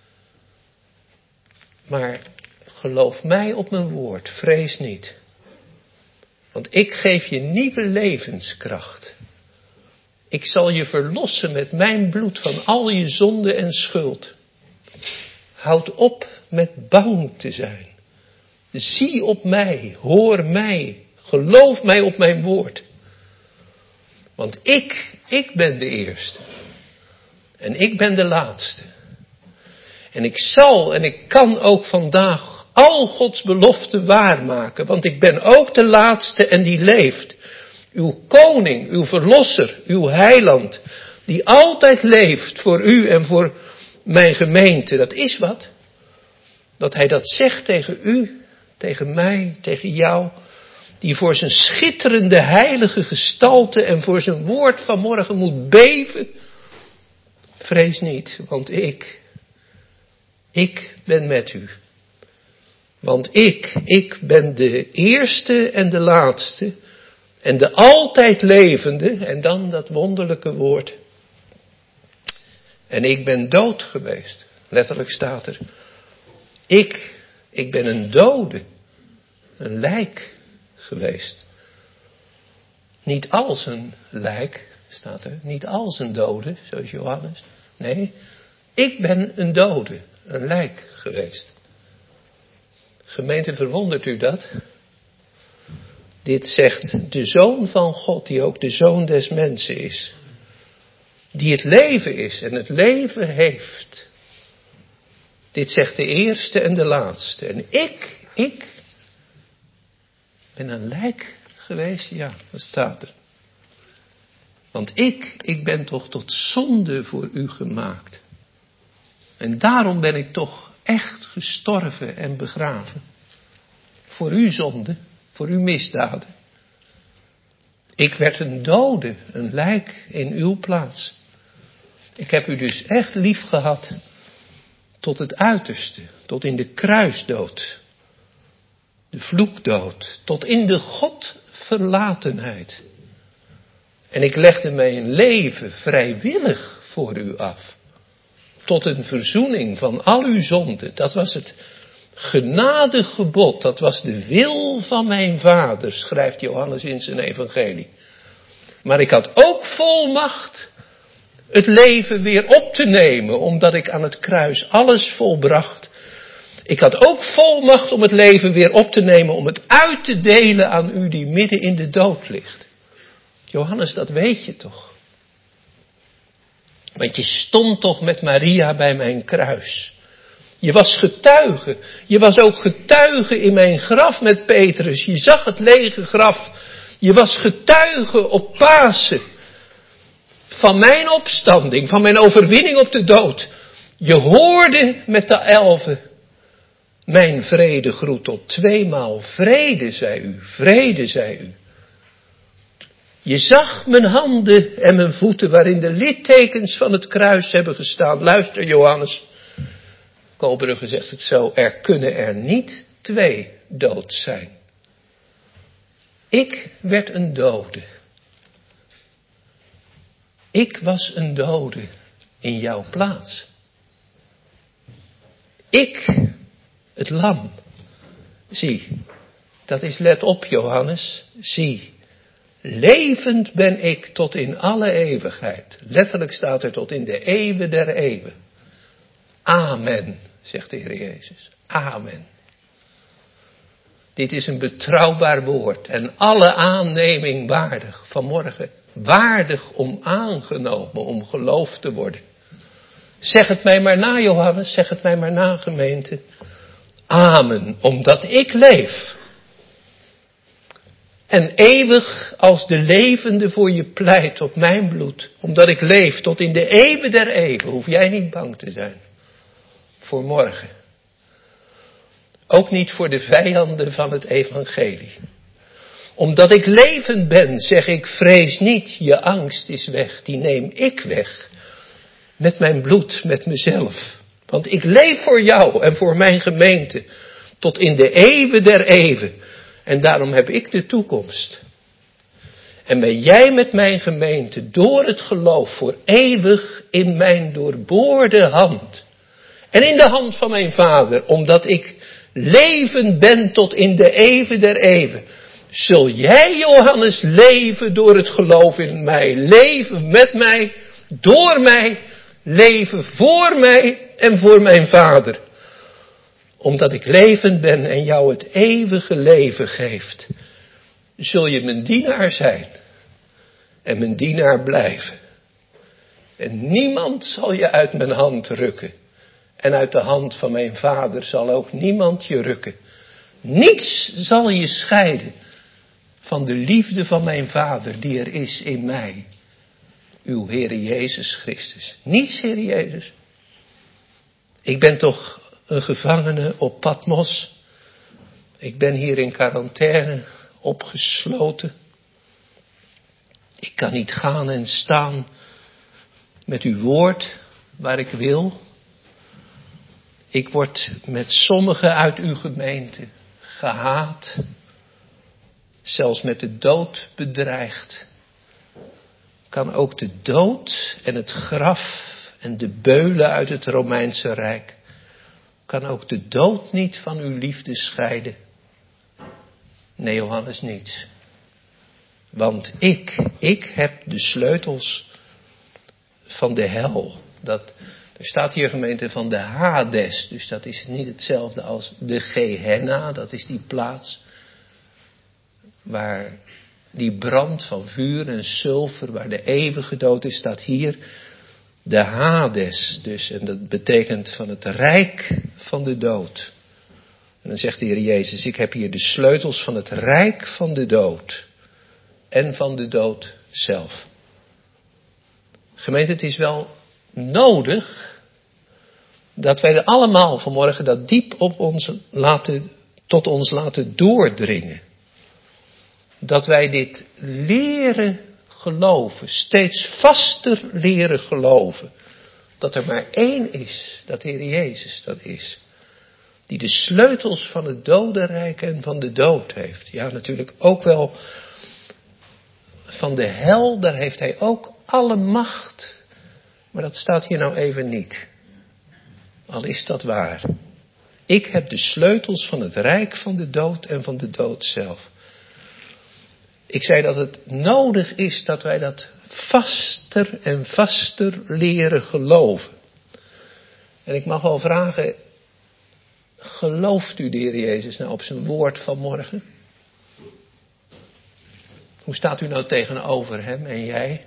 Maar geloof mij op mijn woord, vrees niet. Want ik geef je nieuwe levenskracht. Ik zal je verlossen met mijn bloed van al je zonde en schuld. Houd op met bang te zijn. Zie op mij, hoor mij, geloof mij op mijn woord. Want ik, ik ben de eerste. En ik ben de laatste. En ik zal en ik kan ook vandaag al Gods beloften waarmaken. Want ik ben ook de laatste en die leeft. Uw koning, uw verlosser, uw heiland. Die altijd leeft voor u en voor mijn gemeente. Dat is wat. Dat hij dat zegt tegen u, tegen mij, tegen jou. Die voor zijn schitterende heilige gestalte en voor zijn woord vanmorgen moet beven. Vrees niet, want ik, ik ben met u. Want ik, ik ben de eerste en de laatste en de altijd levende, en dan dat wonderlijke woord. En ik ben dood geweest, letterlijk staat er. Ik, ik ben een dode, een lijk geweest. Niet als een lijk, staat er, niet als een dode, zoals Johannes. Nee, ik ben een dode, een lijk geweest. Gemeente, verwondert u dat? Dit zegt de Zoon van God, die ook de Zoon des mensen is. Die het leven is en het leven heeft. Dit zegt de eerste en de laatste. En ik, ik ben een lijk geweest, ja, dat staat er. Want ik, ik ben toch tot zonde voor u gemaakt. En daarom ben ik toch echt gestorven en begraven. Voor uw zonde, voor uw misdaden. Ik werd een dode, een lijk in uw plaats. Ik heb u dus echt lief gehad tot het uiterste, tot in de kruisdood. De vloekdood, tot in de Godverlatenheid. En ik legde mijn leven vrijwillig voor u af. Tot een verzoening van al uw zonden. Dat was het genadegebod. Dat was de wil van mijn vader, schrijft Johannes in zijn evangelie. Maar ik had ook volmacht het leven weer op te nemen. Omdat ik aan het kruis alles volbracht. Ik had ook volmacht om het leven weer op te nemen. Om het uit te delen aan u die midden in de dood ligt. Johannes, dat weet je toch? Want je stond toch met Maria bij mijn kruis. Je was getuige. Je was ook getuige in mijn graf met Petrus. Je zag het lege graf. Je was getuige op Pasen. Van mijn opstanding. Van mijn overwinning op de dood. Je hoorde met de elfen. Mijn vrede groet tot tweemaal. Vrede, zei u. Vrede, zei u. Je zag mijn handen en mijn voeten waarin de littekens van het kruis hebben gestaan. Luister Johannes. Koolbrugge zegt het zo. Er kunnen er niet twee dood zijn. Ik werd een dode. Ik was een dode in jouw plaats. Ik, het lam. Zie, dat is, let op Johannes, zie. Levend ben ik tot in alle eeuwigheid. Letterlijk staat er tot in de eeuwen der eeuwen. Amen, zegt de Heer Jezus. Amen. Dit is een betrouwbaar woord en alle aanneming waardig vanmorgen. Waardig om aangenomen, om geloofd te worden. Zeg het mij maar na, Johannes, zeg het mij maar na, gemeente. Amen, omdat ik leef. En eeuwig als de levende voor je pleit op mijn bloed. Omdat ik leef tot in de eeuwen der eeuwen. Hoef jij niet bang te zijn. Voor morgen. Ook niet voor de vijanden van het evangelie. Omdat ik levend ben, zeg ik, vrees niet, je angst is weg, die neem ik weg. Met mijn bloed, met mezelf. Want ik leef voor jou en voor mijn gemeente, tot in de eeuwen der eeuwen. En daarom heb ik de toekomst. En ben jij met mijn gemeente door het geloof voor eeuwig in mijn doorboorde hand. En in de hand van mijn Vader, omdat ik levend ben tot in de eeuwen der eeuwen. Zul jij, Johannes, leven door het geloof in mij. Leven met mij, door mij, leven voor mij en voor mijn Vader. Omdat ik levend ben en jou het eeuwige leven geeft. Zul je mijn dienaar zijn. En mijn dienaar blijven. En niemand zal je uit mijn hand rukken. En uit de hand van mijn Vader zal ook niemand je rukken. Niets zal je scheiden van de liefde van mijn Vader die er is in mij. Uw Heere Jezus Christus. Niets, Heere Jezus. Ik ben toch een gevangene op Patmos. Ik ben hier in quarantaine opgesloten. Ik kan niet gaan en staan met uw woord waar ik wil. Ik word met sommigen uit uw gemeente gehaat. Zelfs met de dood bedreigd. Kan ook de dood en het graf en de beulen uit het Romeinse Rijk. Kan ook de dood niet van uw liefde scheiden. Nee, Johannes, niet. Want ik, ik heb de sleutels van de hel. Dat, er staat hier gemeente van de Hades. Dus dat is niet hetzelfde als de Gehenna. Dat is die plaats waar die brand van vuur en zilver, waar de eeuwige dood is, staat hier de Hades. Dus, en dat betekent van het rijk van de dood. En dan zegt de Heer Jezus, ik heb hier de sleutels van het rijk van de dood. En van de dood zelf. Gemeente, het is wel nodig dat wij er allemaal vanmorgen dat diep op ons laten, tot ons laten doordringen. Dat wij dit leren geloven, steeds vaster leren geloven. Dat er maar één is, dat de Heer Jezus dat is. Die de sleutels van het dodenrijk en van de dood heeft. Ja, natuurlijk ook wel van de hel, daar heeft hij ook alle macht. Maar dat staat hier nou even niet. Al is dat waar. Ik heb de sleutels van het rijk van de dood en van de dood zelf. Ik zei dat het nodig is dat wij dat vaster en vaster leren geloven. En ik mag wel vragen, gelooft u de Heer Jezus nou op zijn woord van morgen? Hoe staat u nou tegenover hem en jij?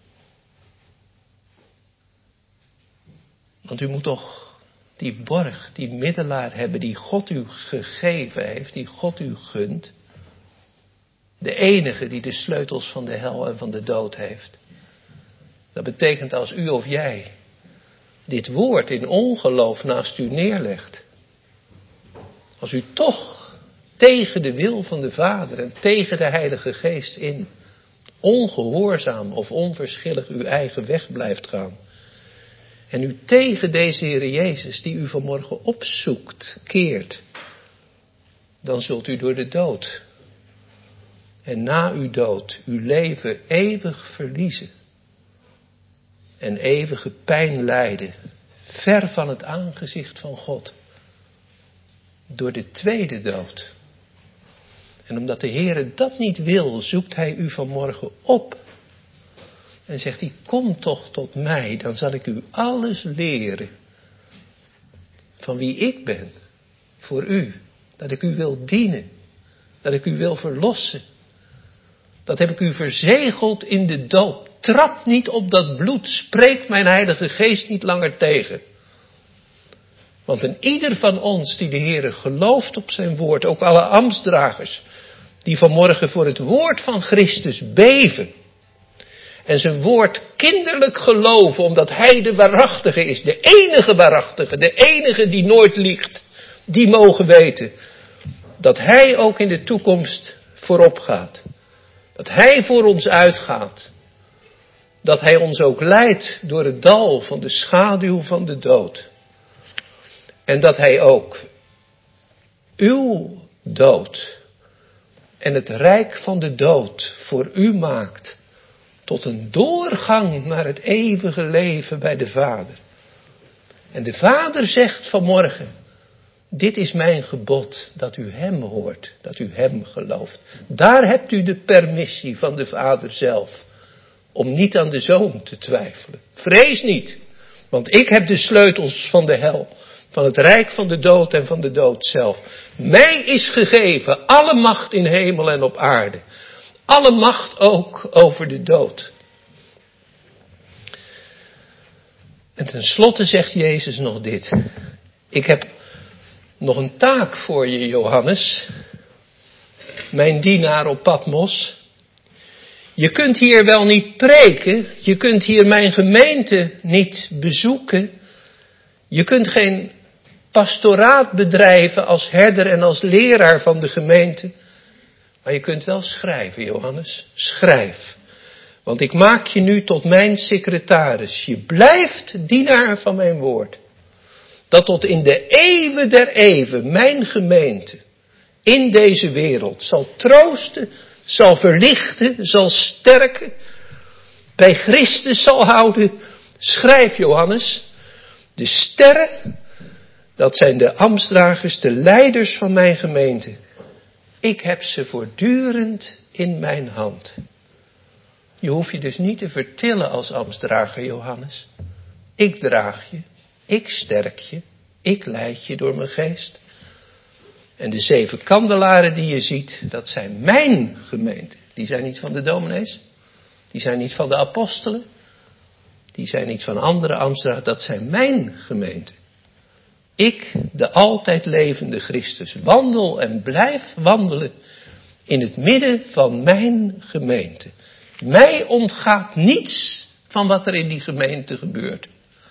Want u moet toch die borg, die middelaar hebben die God u gegeven heeft, die God u gunt. De enige die de sleutels van de hel en van de dood heeft. Dat betekent als u of jij dit woord in ongeloof naast u neerlegt. Als u toch tegen de wil van de Vader en tegen de Heilige Geest in ongehoorzaam of onverschillig uw eigen weg blijft gaan. En u tegen deze Heer Jezus die u vanmorgen opzoekt, keert. Dan zult u door de dood en na uw dood uw leven eeuwig verliezen. En eeuwige pijn lijden. Ver van het aangezicht van God. Door de tweede dood. En omdat de Heer dat niet wil, zoekt hij u vanmorgen op. En zegt hij, kom toch tot mij, dan zal ik u alles leren. Van wie ik ben. Voor u. Dat ik u wil dienen. Dat ik u wil verlossen. Dat heb ik u verzegeld in de doop. Trap niet op dat bloed. Spreek mijn Heilige Geest niet langer tegen. Want een ieder van ons die de Heere gelooft op zijn woord, ook alle ambtsdragers, die vanmorgen voor het woord van Christus beven. En zijn woord kinderlijk geloven, omdat hij de waarachtige is. De enige waarachtige, de enige die nooit liegt. Die mogen weten dat hij ook in de toekomst voorop gaat. Dat Hij voor ons uitgaat. Dat Hij ons ook leidt door het dal van de schaduw van de dood. En dat Hij ook uw dood en het rijk van de dood voor u maakt tot een doorgang naar het eeuwige leven bij de Vader. En de Vader zegt vanmorgen, dit is mijn gebod, dat u Hem hoort, dat u Hem gelooft. Daar hebt u de permissie van de Vader zelf, om niet aan de Zoon te twijfelen. Vrees niet, want ik heb de sleutels van de hel, van het rijk van de dood en van de dood zelf. Mij is gegeven alle macht in hemel en op aarde. Alle macht ook over de dood. En tenslotte zegt Jezus nog dit. Ik heb nog een taak voor je, Johannes. Mijn dienaar op Patmos. Je kunt hier wel niet preken. Je kunt hier mijn gemeente niet bezoeken. Je kunt geen pastoraat bedrijven als herder en als leraar van de gemeente. Maar je kunt wel schrijven, Johannes. Schrijf. Want ik maak je nu tot mijn secretaris. Je blijft dienaar van mijn woord. Dat tot in de eeuwen der eeuwen mijn gemeente in deze wereld zal troosten, zal verlichten, zal sterken, bij Christus zal houden. Schrijf, Johannes. De sterren, dat zijn de ambtsdragers, de leiders van mijn gemeente. Ik heb ze voortdurend in mijn hand. Je hoeft je dus niet te vertillen als ambtsdrager, Johannes. Ik draag je, ik sterk je, ik leid je door mijn geest. En de zeven kandelaren die je ziet, dat zijn mijn gemeente. Die zijn niet van de dominees, die zijn niet van de apostelen, die zijn niet van andere ambtsdragers, dat zijn mijn gemeente. Ik, de altijd levende Christus, wandel en blijf wandelen in het midden van mijn gemeente. Mij ontgaat niets van wat er in die gemeente gebeurt.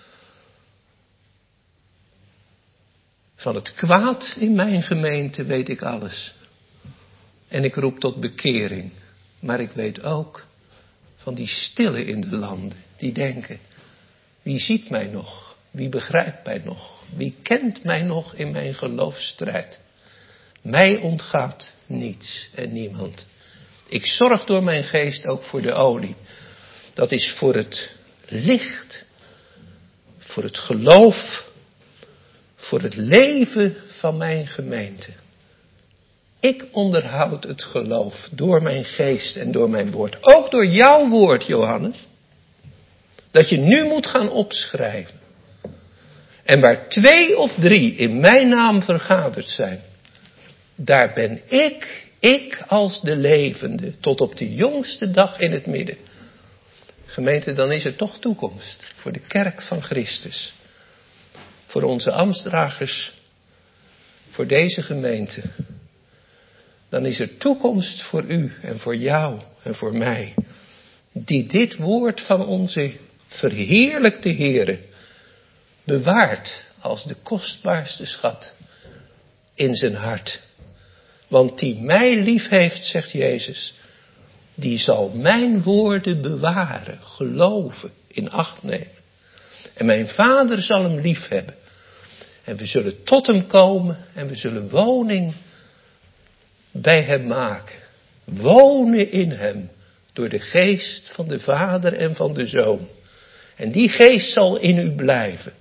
Van het kwaad in mijn gemeente weet ik alles. En ik roep tot bekering. Maar ik weet ook van die stillen in de landen. Die denken, wie ziet mij nog? Wie begrijpt mij nog? Wie kent mij nog in mijn geloofsstrijd? Mij ontgaat niets en niemand. Ik zorg door mijn geest ook voor de olie. Dat is voor het licht, voor het geloof, voor het leven van mijn gemeente. Ik onderhoud het geloof door mijn geest en door mijn woord. Ook door jouw woord, Johannes. Dat je nu moet gaan opschrijven. En waar twee of drie in mijn naam vergaderd zijn, daar ben ik, ik als de levende, tot op de jongste dag in het midden. Gemeente, dan is er toch toekomst voor de kerk van Christus. Voor onze ambtsdragers, voor deze gemeente. Dan is er toekomst voor u en voor jou en voor mij. Die dit woord van onze verheerlijkte Heere bewaart als de kostbaarste schat in zijn hart. Want die mij lief heeft, zegt Jezus, die zal mijn woorden bewaren, geloven, in acht nemen. En mijn Vader zal hem lief hebben. En we zullen tot hem komen en we zullen woning bij hem maken. Wonen in hem door de geest van de Vader en van de Zoon. En die geest zal in u blijven.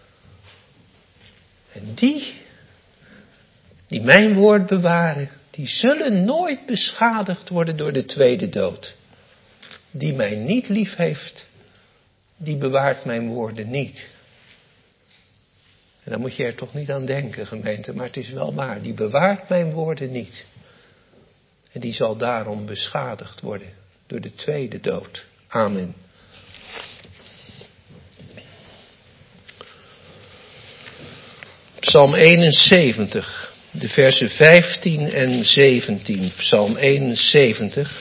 En die, die mijn woord bewaren, die zullen nooit beschadigd worden door de tweede dood. Die mij niet lief heeft, die bewaart mijn woorden niet. En dan moet je er toch niet aan denken, gemeente, maar het is wel waar. Die bewaart mijn woorden niet. En die zal daarom beschadigd worden door de tweede dood. Amen. Psalm eenenzeventig, de versen vijftien en zeventien. Psalm eenenzeventig,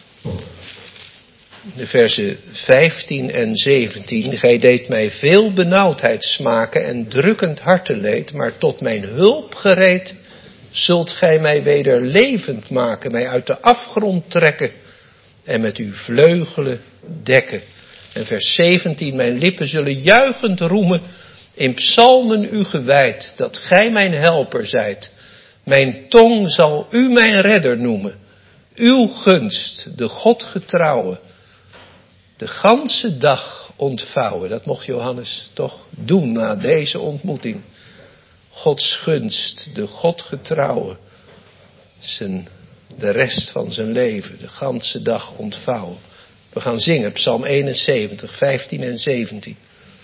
de versen vijftien en zeventien. Gij deed mij veel benauwdheid smaken en drukkend harteleed, maar tot mijn hulp gereed zult gij mij weder levend maken, mij uit de afgrond trekken en met uw vleugelen dekken. En vers zeventien, mijn lippen zullen juichend roemen, in psalmen u gewijd, dat gij mijn helper zijt. Mijn tong zal u mijn redder noemen. Uw gunst, de God getrouwe, de ganse dag ontvouwen. Dat mocht Johannes toch doen na deze ontmoeting. Gods gunst, de God getrouwe, zijn, de rest van zijn leven, de ganse dag ontvouwen. We gaan zingen, Psalm eenenzeventig, vijftien en zeventien.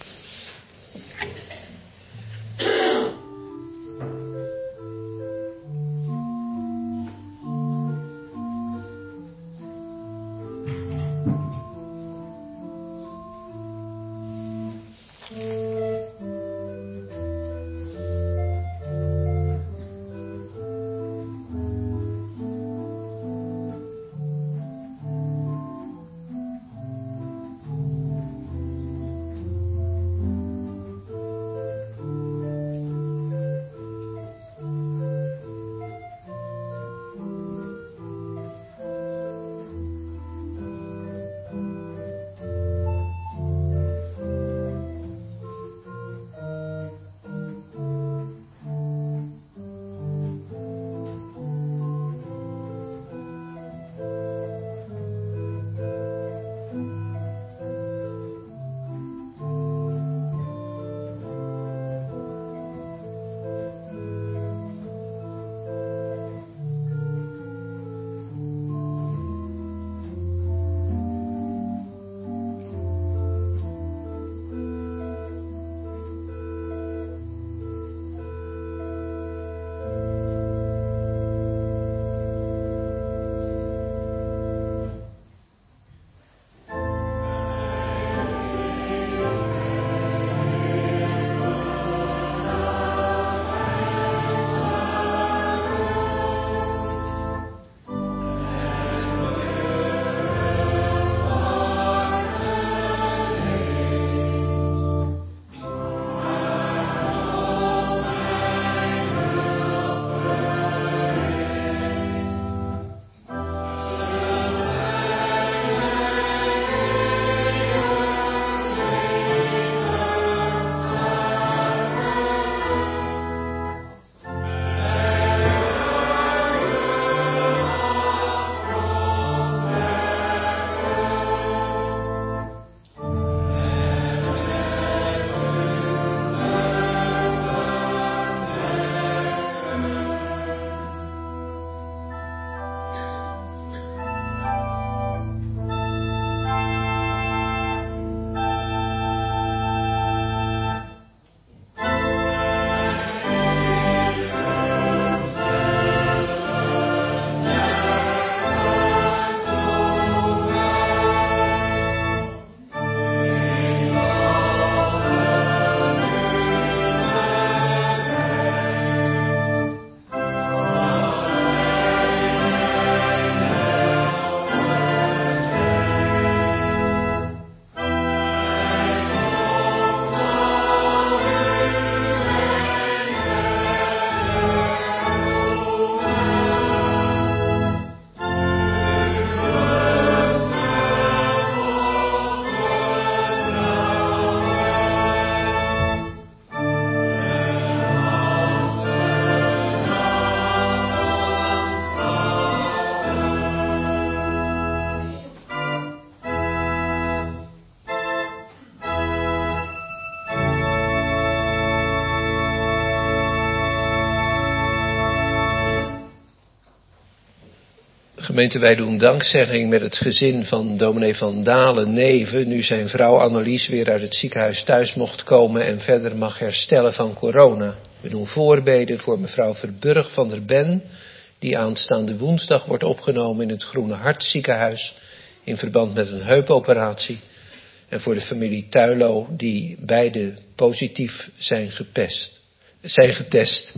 Gemeente, wij doen dankzegging met het gezin van dominee Van Dalen Neven, nu zijn vrouw Annelies weer uit het ziekenhuis thuis mocht komen en verder mag herstellen van corona. We doen voorbeden voor mevrouw Verburg van der Ben, die aanstaande woensdag wordt opgenomen in het Groene Hart ziekenhuis in verband met een heupoperatie. En voor de familie Tuilo, die beide positief zijn gepest, zijn getest.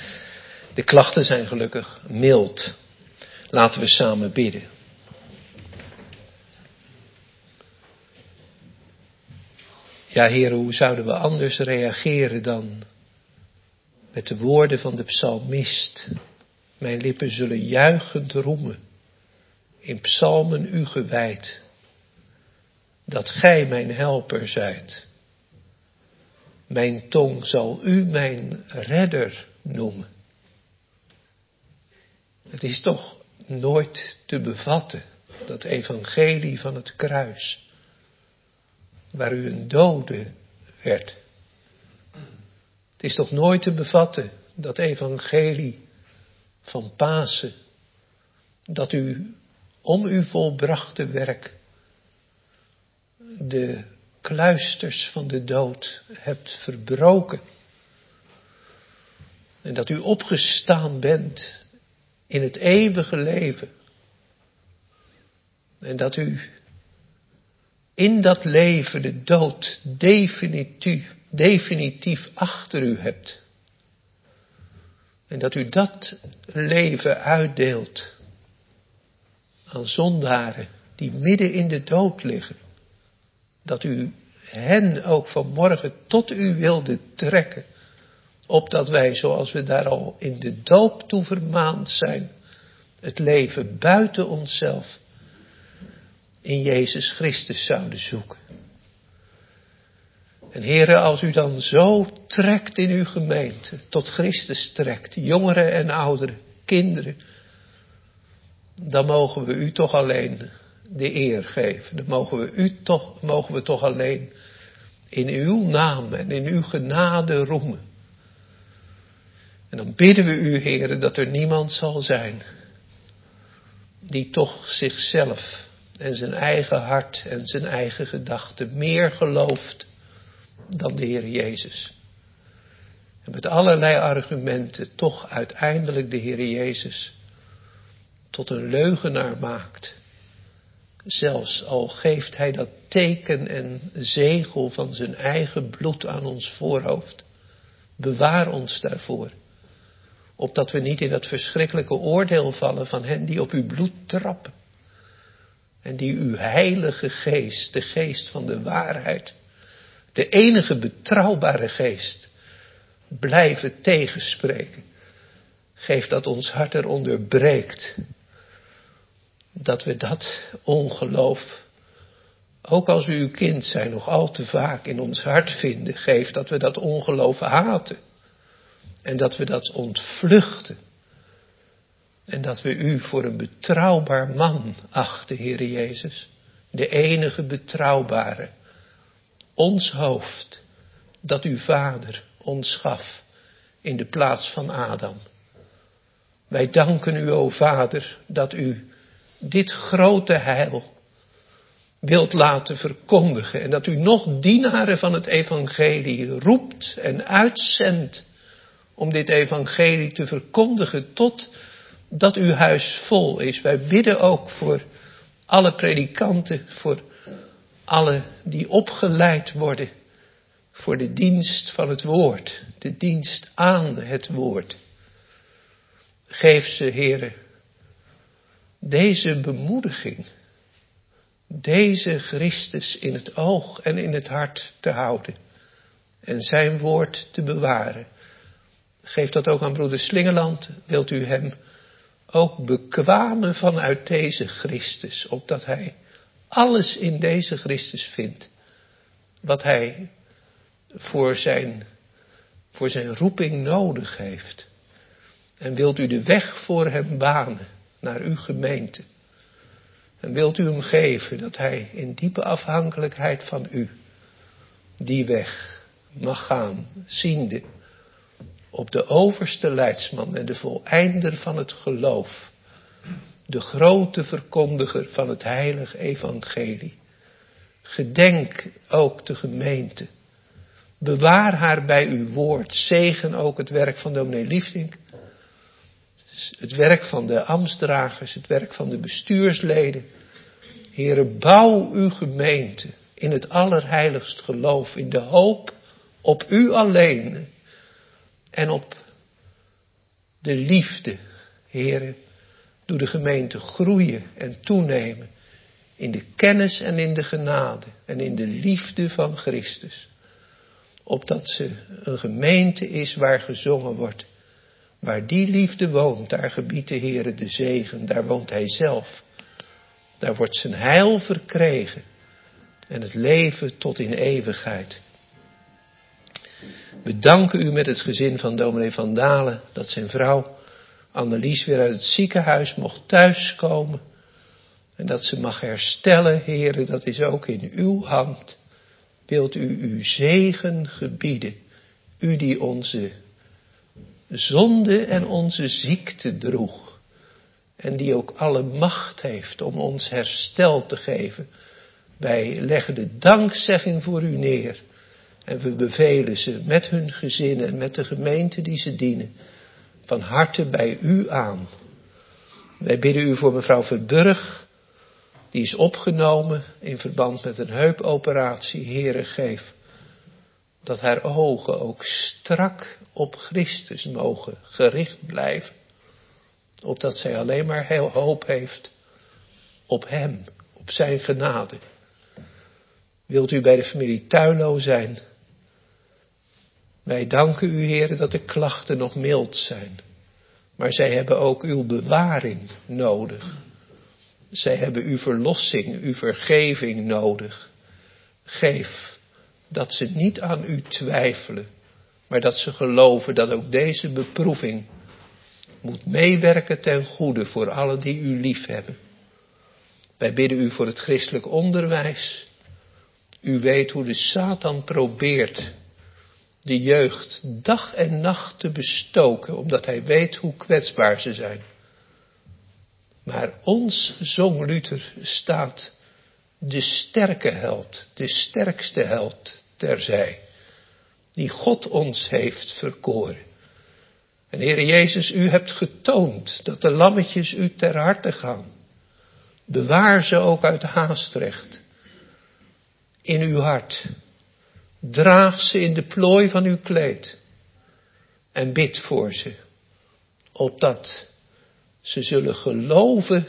De klachten zijn gelukkig mild. Laten we samen bidden. Ja, Heer, hoe zouden we anders reageren dan met de woorden van de psalmist? Mijn lippen zullen juichend roemen, in psalmen u gewijd, dat gij mijn helper zijt. Mijn tong zal u mijn redder noemen. Het is toch nooit te bevatten, dat evangelie van het kruis, waar u een dode werd. Het is toch nooit te bevatten, dat evangelie van Pasen, dat u om uw volbrachte werk de kluisters van de dood hebt verbroken. En dat u opgestaan bent in het eeuwige leven. En dat u in dat leven de dood definitief, definitief achter u hebt. En dat u dat leven uitdeelt aan zondaren die midden in de dood liggen. Dat u hen ook vanmorgen tot u wilde trekken. Opdat wij, zoals we daar al in de doop toe vermaand zijn, het leven buiten onszelf in Jezus Christus zouden zoeken. En Heere, als u dan zo trekt in uw gemeente, tot Christus trekt, jongeren en ouderen, kinderen, dan mogen we u toch alleen de eer geven. Dan mogen we u toch, mogen we toch alleen in uw naam en in uw genade roemen. En dan bidden we u, Heere, dat er niemand zal zijn die toch zichzelf en zijn eigen hart en zijn eigen gedachten meer gelooft dan de Heer Jezus. En met allerlei argumenten toch uiteindelijk de Heer Jezus tot een leugenaar maakt. Zelfs al geeft hij dat teken en zegel van zijn eigen bloed aan ons voorhoofd. Bewaar ons daarvoor. Opdat we niet in dat verschrikkelijke oordeel vallen van hen die op uw bloed trappen. En die uw heilige geest, de geest van de waarheid, de enige betrouwbare geest, blijven tegenspreken. Geef dat ons hart eronder breekt. Dat we dat ongeloof, ook als we uw kind zijn, nog al te vaak in ons hart vinden. Geef dat we dat ongeloof haten. En dat we dat ontvluchten. En dat we u voor een betrouwbaar man achten, Heere Jezus. De enige betrouwbare. Ons hoofd, dat uw vader ons gaf in de plaats van Adam. Wij danken u, o Vader, dat u dit grote heil wilt laten verkondigen. En dat u nog dienaren van het evangelie roept en uitzendt om dit evangelie te verkondigen tot dat uw huis vol is. Wij bidden ook voor alle predikanten, voor alle die opgeleid worden voor de dienst van het woord, de dienst aan het woord. Geef ze, Heere, deze bemoediging, deze Christus in het oog en in het hart te houden en zijn woord te bewaren. Geef dat ook aan broeder Slingeland. Wilt u hem ook bekwamen vanuit deze Christus, opdat hij alles in deze Christus vindt wat hij voor zijn, voor zijn roeping nodig heeft. En wilt u de weg voor hem banen naar uw gemeente. En wilt u hem geven dat hij in diepe afhankelijkheid van u die weg mag gaan, ziende op de overste leidsman en de voleinder van het geloof, de grote verkondiger van het heilige evangelie. Gedenk ook de gemeente. Bewaar haar bij uw woord. Zegen ook het werk van dominee Liefdink. Het werk van de ambtsdragers, het werk van de bestuursleden. Heere, bouw uw gemeente in het allerheiligst geloof, in de hoop op u alleen en op de liefde. Heere, doe de gemeente groeien en toenemen in de kennis en in de genade en in de liefde van Christus. Opdat ze een gemeente is waar gezongen wordt. Waar die liefde woont, daar gebiedt de Heere de zegen. Daar woont hij zelf. Daar wordt zijn heil verkregen. En het leven tot in eeuwigheid. We danken u met het gezin van dominee Van Dalen dat zijn vrouw Annelies weer uit het ziekenhuis mocht thuiskomen. En dat ze mag herstellen, Heere, dat is ook in uw hand. Wilt u uw zegen gebieden. U die onze zonde en onze ziekte droeg. En die ook alle macht heeft om ons herstel te geven. Wij leggen de dankzegging voor u neer. En we bevelen ze met hun gezinnen en met de gemeente die ze dienen. Van harte bij u aan. Wij bidden u voor mevrouw Verburg. Die is opgenomen in verband met een heupoperatie. Heere, geef dat haar ogen ook strak op Christus mogen gericht blijven. Opdat zij alleen maar heel hoop heeft op hem, op zijn genade. Wilt u bij de familie Tuilo zijn? Wij danken u, Heere, dat de klachten nog mild zijn. Maar zij hebben ook uw bewaring nodig. Zij hebben uw verlossing, uw vergeving nodig. Geef dat ze niet aan u twijfelen, maar dat ze geloven dat ook deze beproeving moet meewerken ten goede voor allen die u lief hebben. Wij bidden u voor het christelijk onderwijs. U weet hoe de Satan probeert de jeugd dag en nacht te bestoken, omdat hij weet hoe kwetsbaar ze zijn. Maar ons, zong Luther, staat de sterke held, de sterkste held terzij, die God ons heeft verkoren. En Heere Jezus, u hebt getoond dat de lammetjes u ter harte gaan. Bewaar ze ook uit haastrecht in uw hart. Draag ze in de plooi van uw kleed. En bid voor ze, opdat ze zullen geloven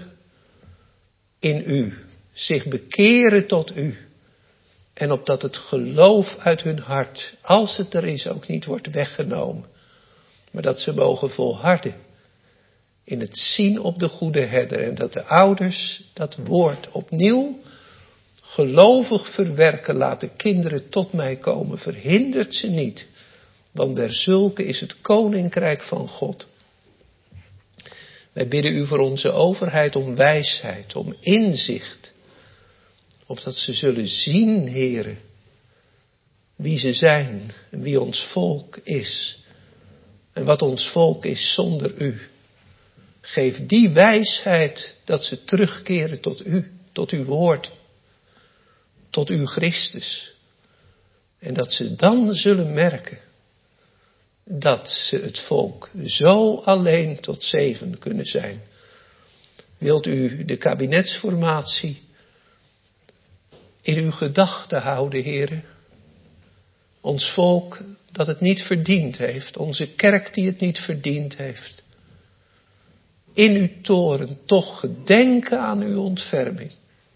in u, zich bekeren tot u. En opdat het geloof uit hun hart, als het er is, ook niet wordt weggenomen. Maar dat ze mogen volharden in het zien op de goede herder. En dat de ouders dat woord opnieuw gelovig verwerken. Laten kinderen tot mij komen. Verhindert ze niet. Want derzulke is het koninkrijk van God. Wij bidden u voor onze overheid om wijsheid, om inzicht. Opdat ze zullen zien, Heere, wie ze zijn en wie ons volk is. En wat ons volk is zonder u. Geef die wijsheid dat ze terugkeren tot u, tot uw woord, tot uw Christus. En dat ze dan zullen merken dat ze het volk zo alleen tot zegen kunnen zijn. Wilt u de kabinetsformatie in uw gedachten houden, Heere? Ons volk dat het niet verdiend heeft. Onze kerk die het niet verdiend heeft. In uw toren toch gedenken aan uw ontferming.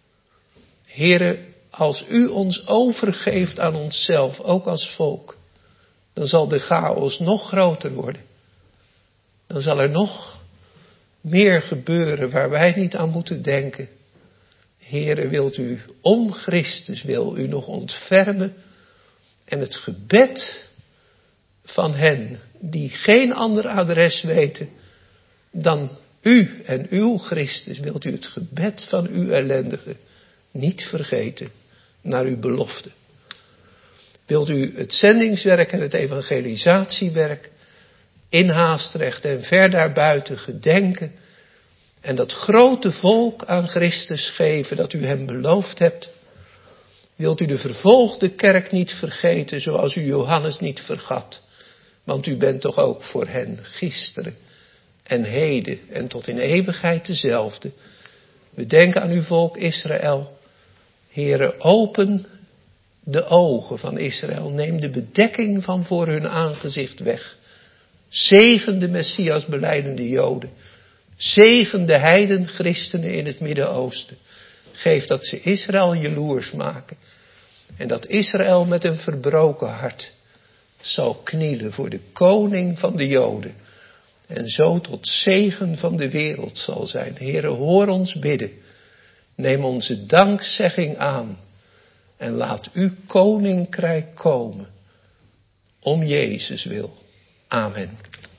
Heere, als u ons overgeeft aan onszelf, ook als volk, dan zal de chaos nog groter worden. Dan zal er nog meer gebeuren waar wij niet aan moeten denken. Heere, wilt u om Christus wil u nog ontfermen. En het gebed van hen die geen ander adres weten dan u en uw Christus, wilt u het gebed van uw ellendigen niet vergeten naar uw belofte. Wilt u het zendingswerk en het evangelisatiewerk in Haastrecht en ver daarbuiten gedenken en dat grote volk aan Christus geven dat u hem beloofd hebt. Wilt u de vervolgde kerk niet vergeten zoals u Johannes niet vergat. Want u bent toch ook voor hen gisteren en heden en tot in eeuwigheid dezelfde. We denken aan uw volk Israël. Heere, open de ogen van Israël. Neem de bedekking van voor hun aangezicht weg. Zegen de Messias belijdende Joden. Zegen de heiden christenen in het Midden-Oosten. Geef dat ze Israël jaloers maken. En dat Israël met een verbroken hart zal knielen voor de koning van de Joden. en zo tot zegen van de wereld zal zijn. Heere, hoor ons bidden. Neem onze dankzegging aan en laat uw koninkrijk komen. Om Jezus wil. Amen.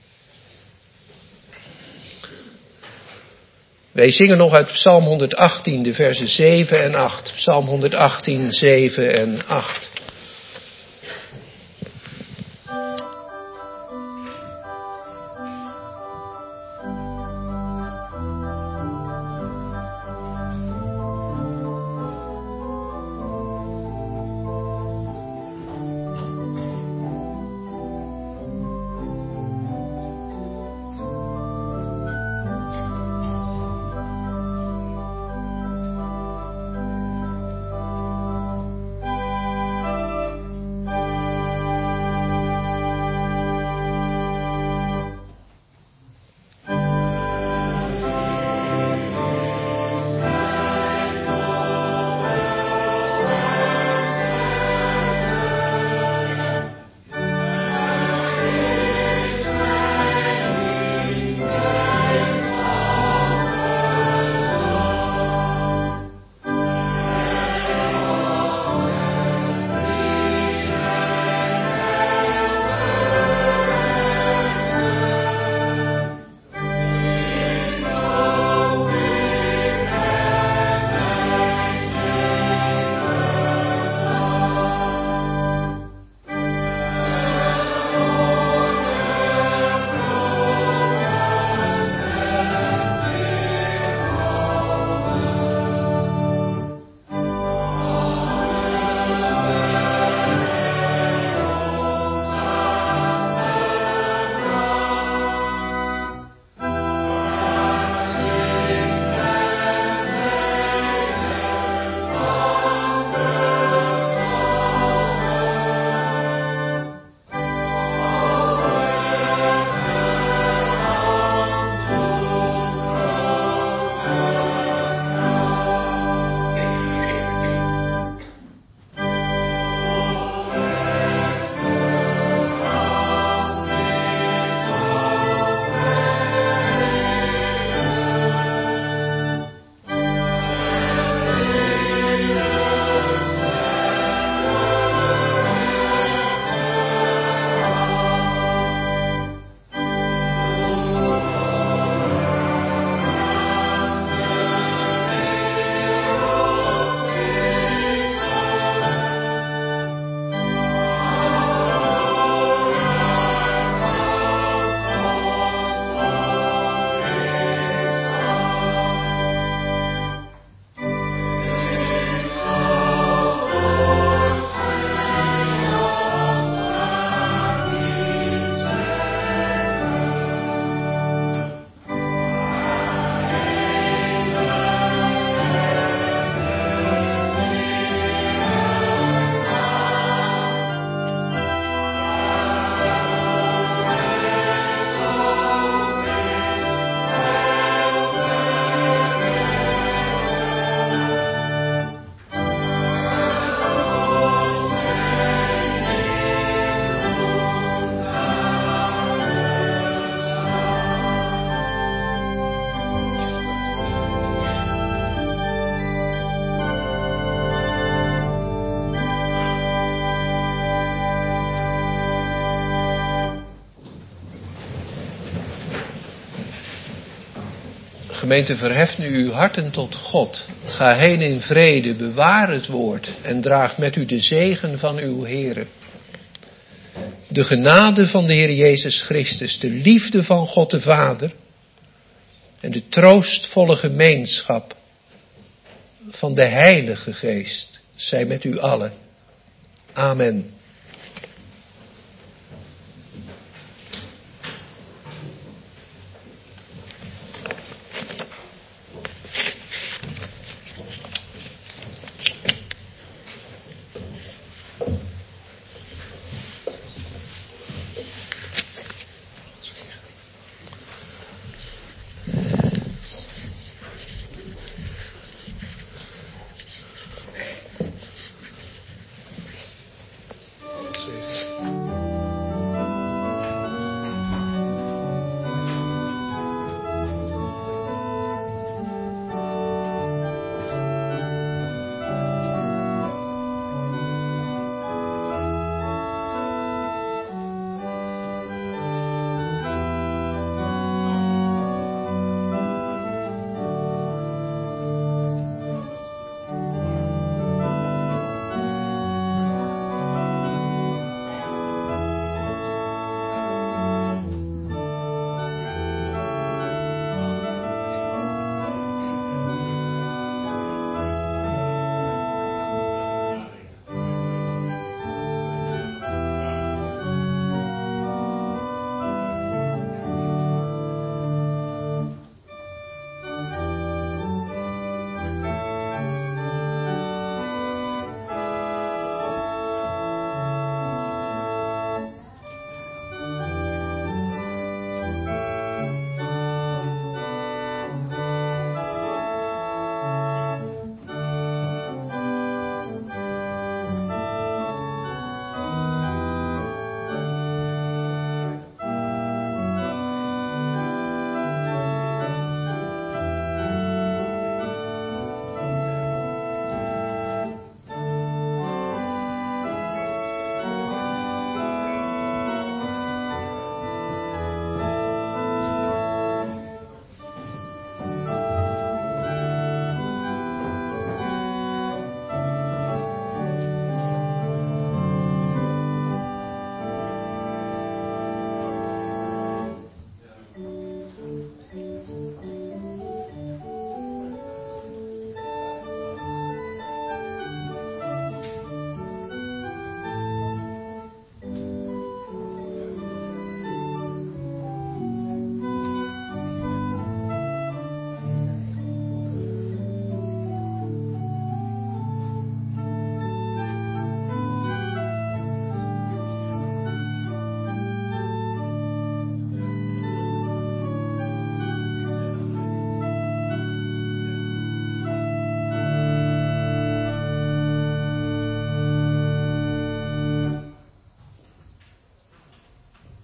Wij zingen nog uit Psalm honderdachttien, de versen zeven en acht. Psalm honderdachttien, zeven en acht. Gemeente, verheft nu uw harten tot God. Ga heen in vrede, bewaar het woord en draag met u de zegen van uw Heere. De genade van de Heer Jezus Christus, de liefde van God de Vader en de troostvolle gemeenschap van de Heilige Geest zij met u allen. Amen.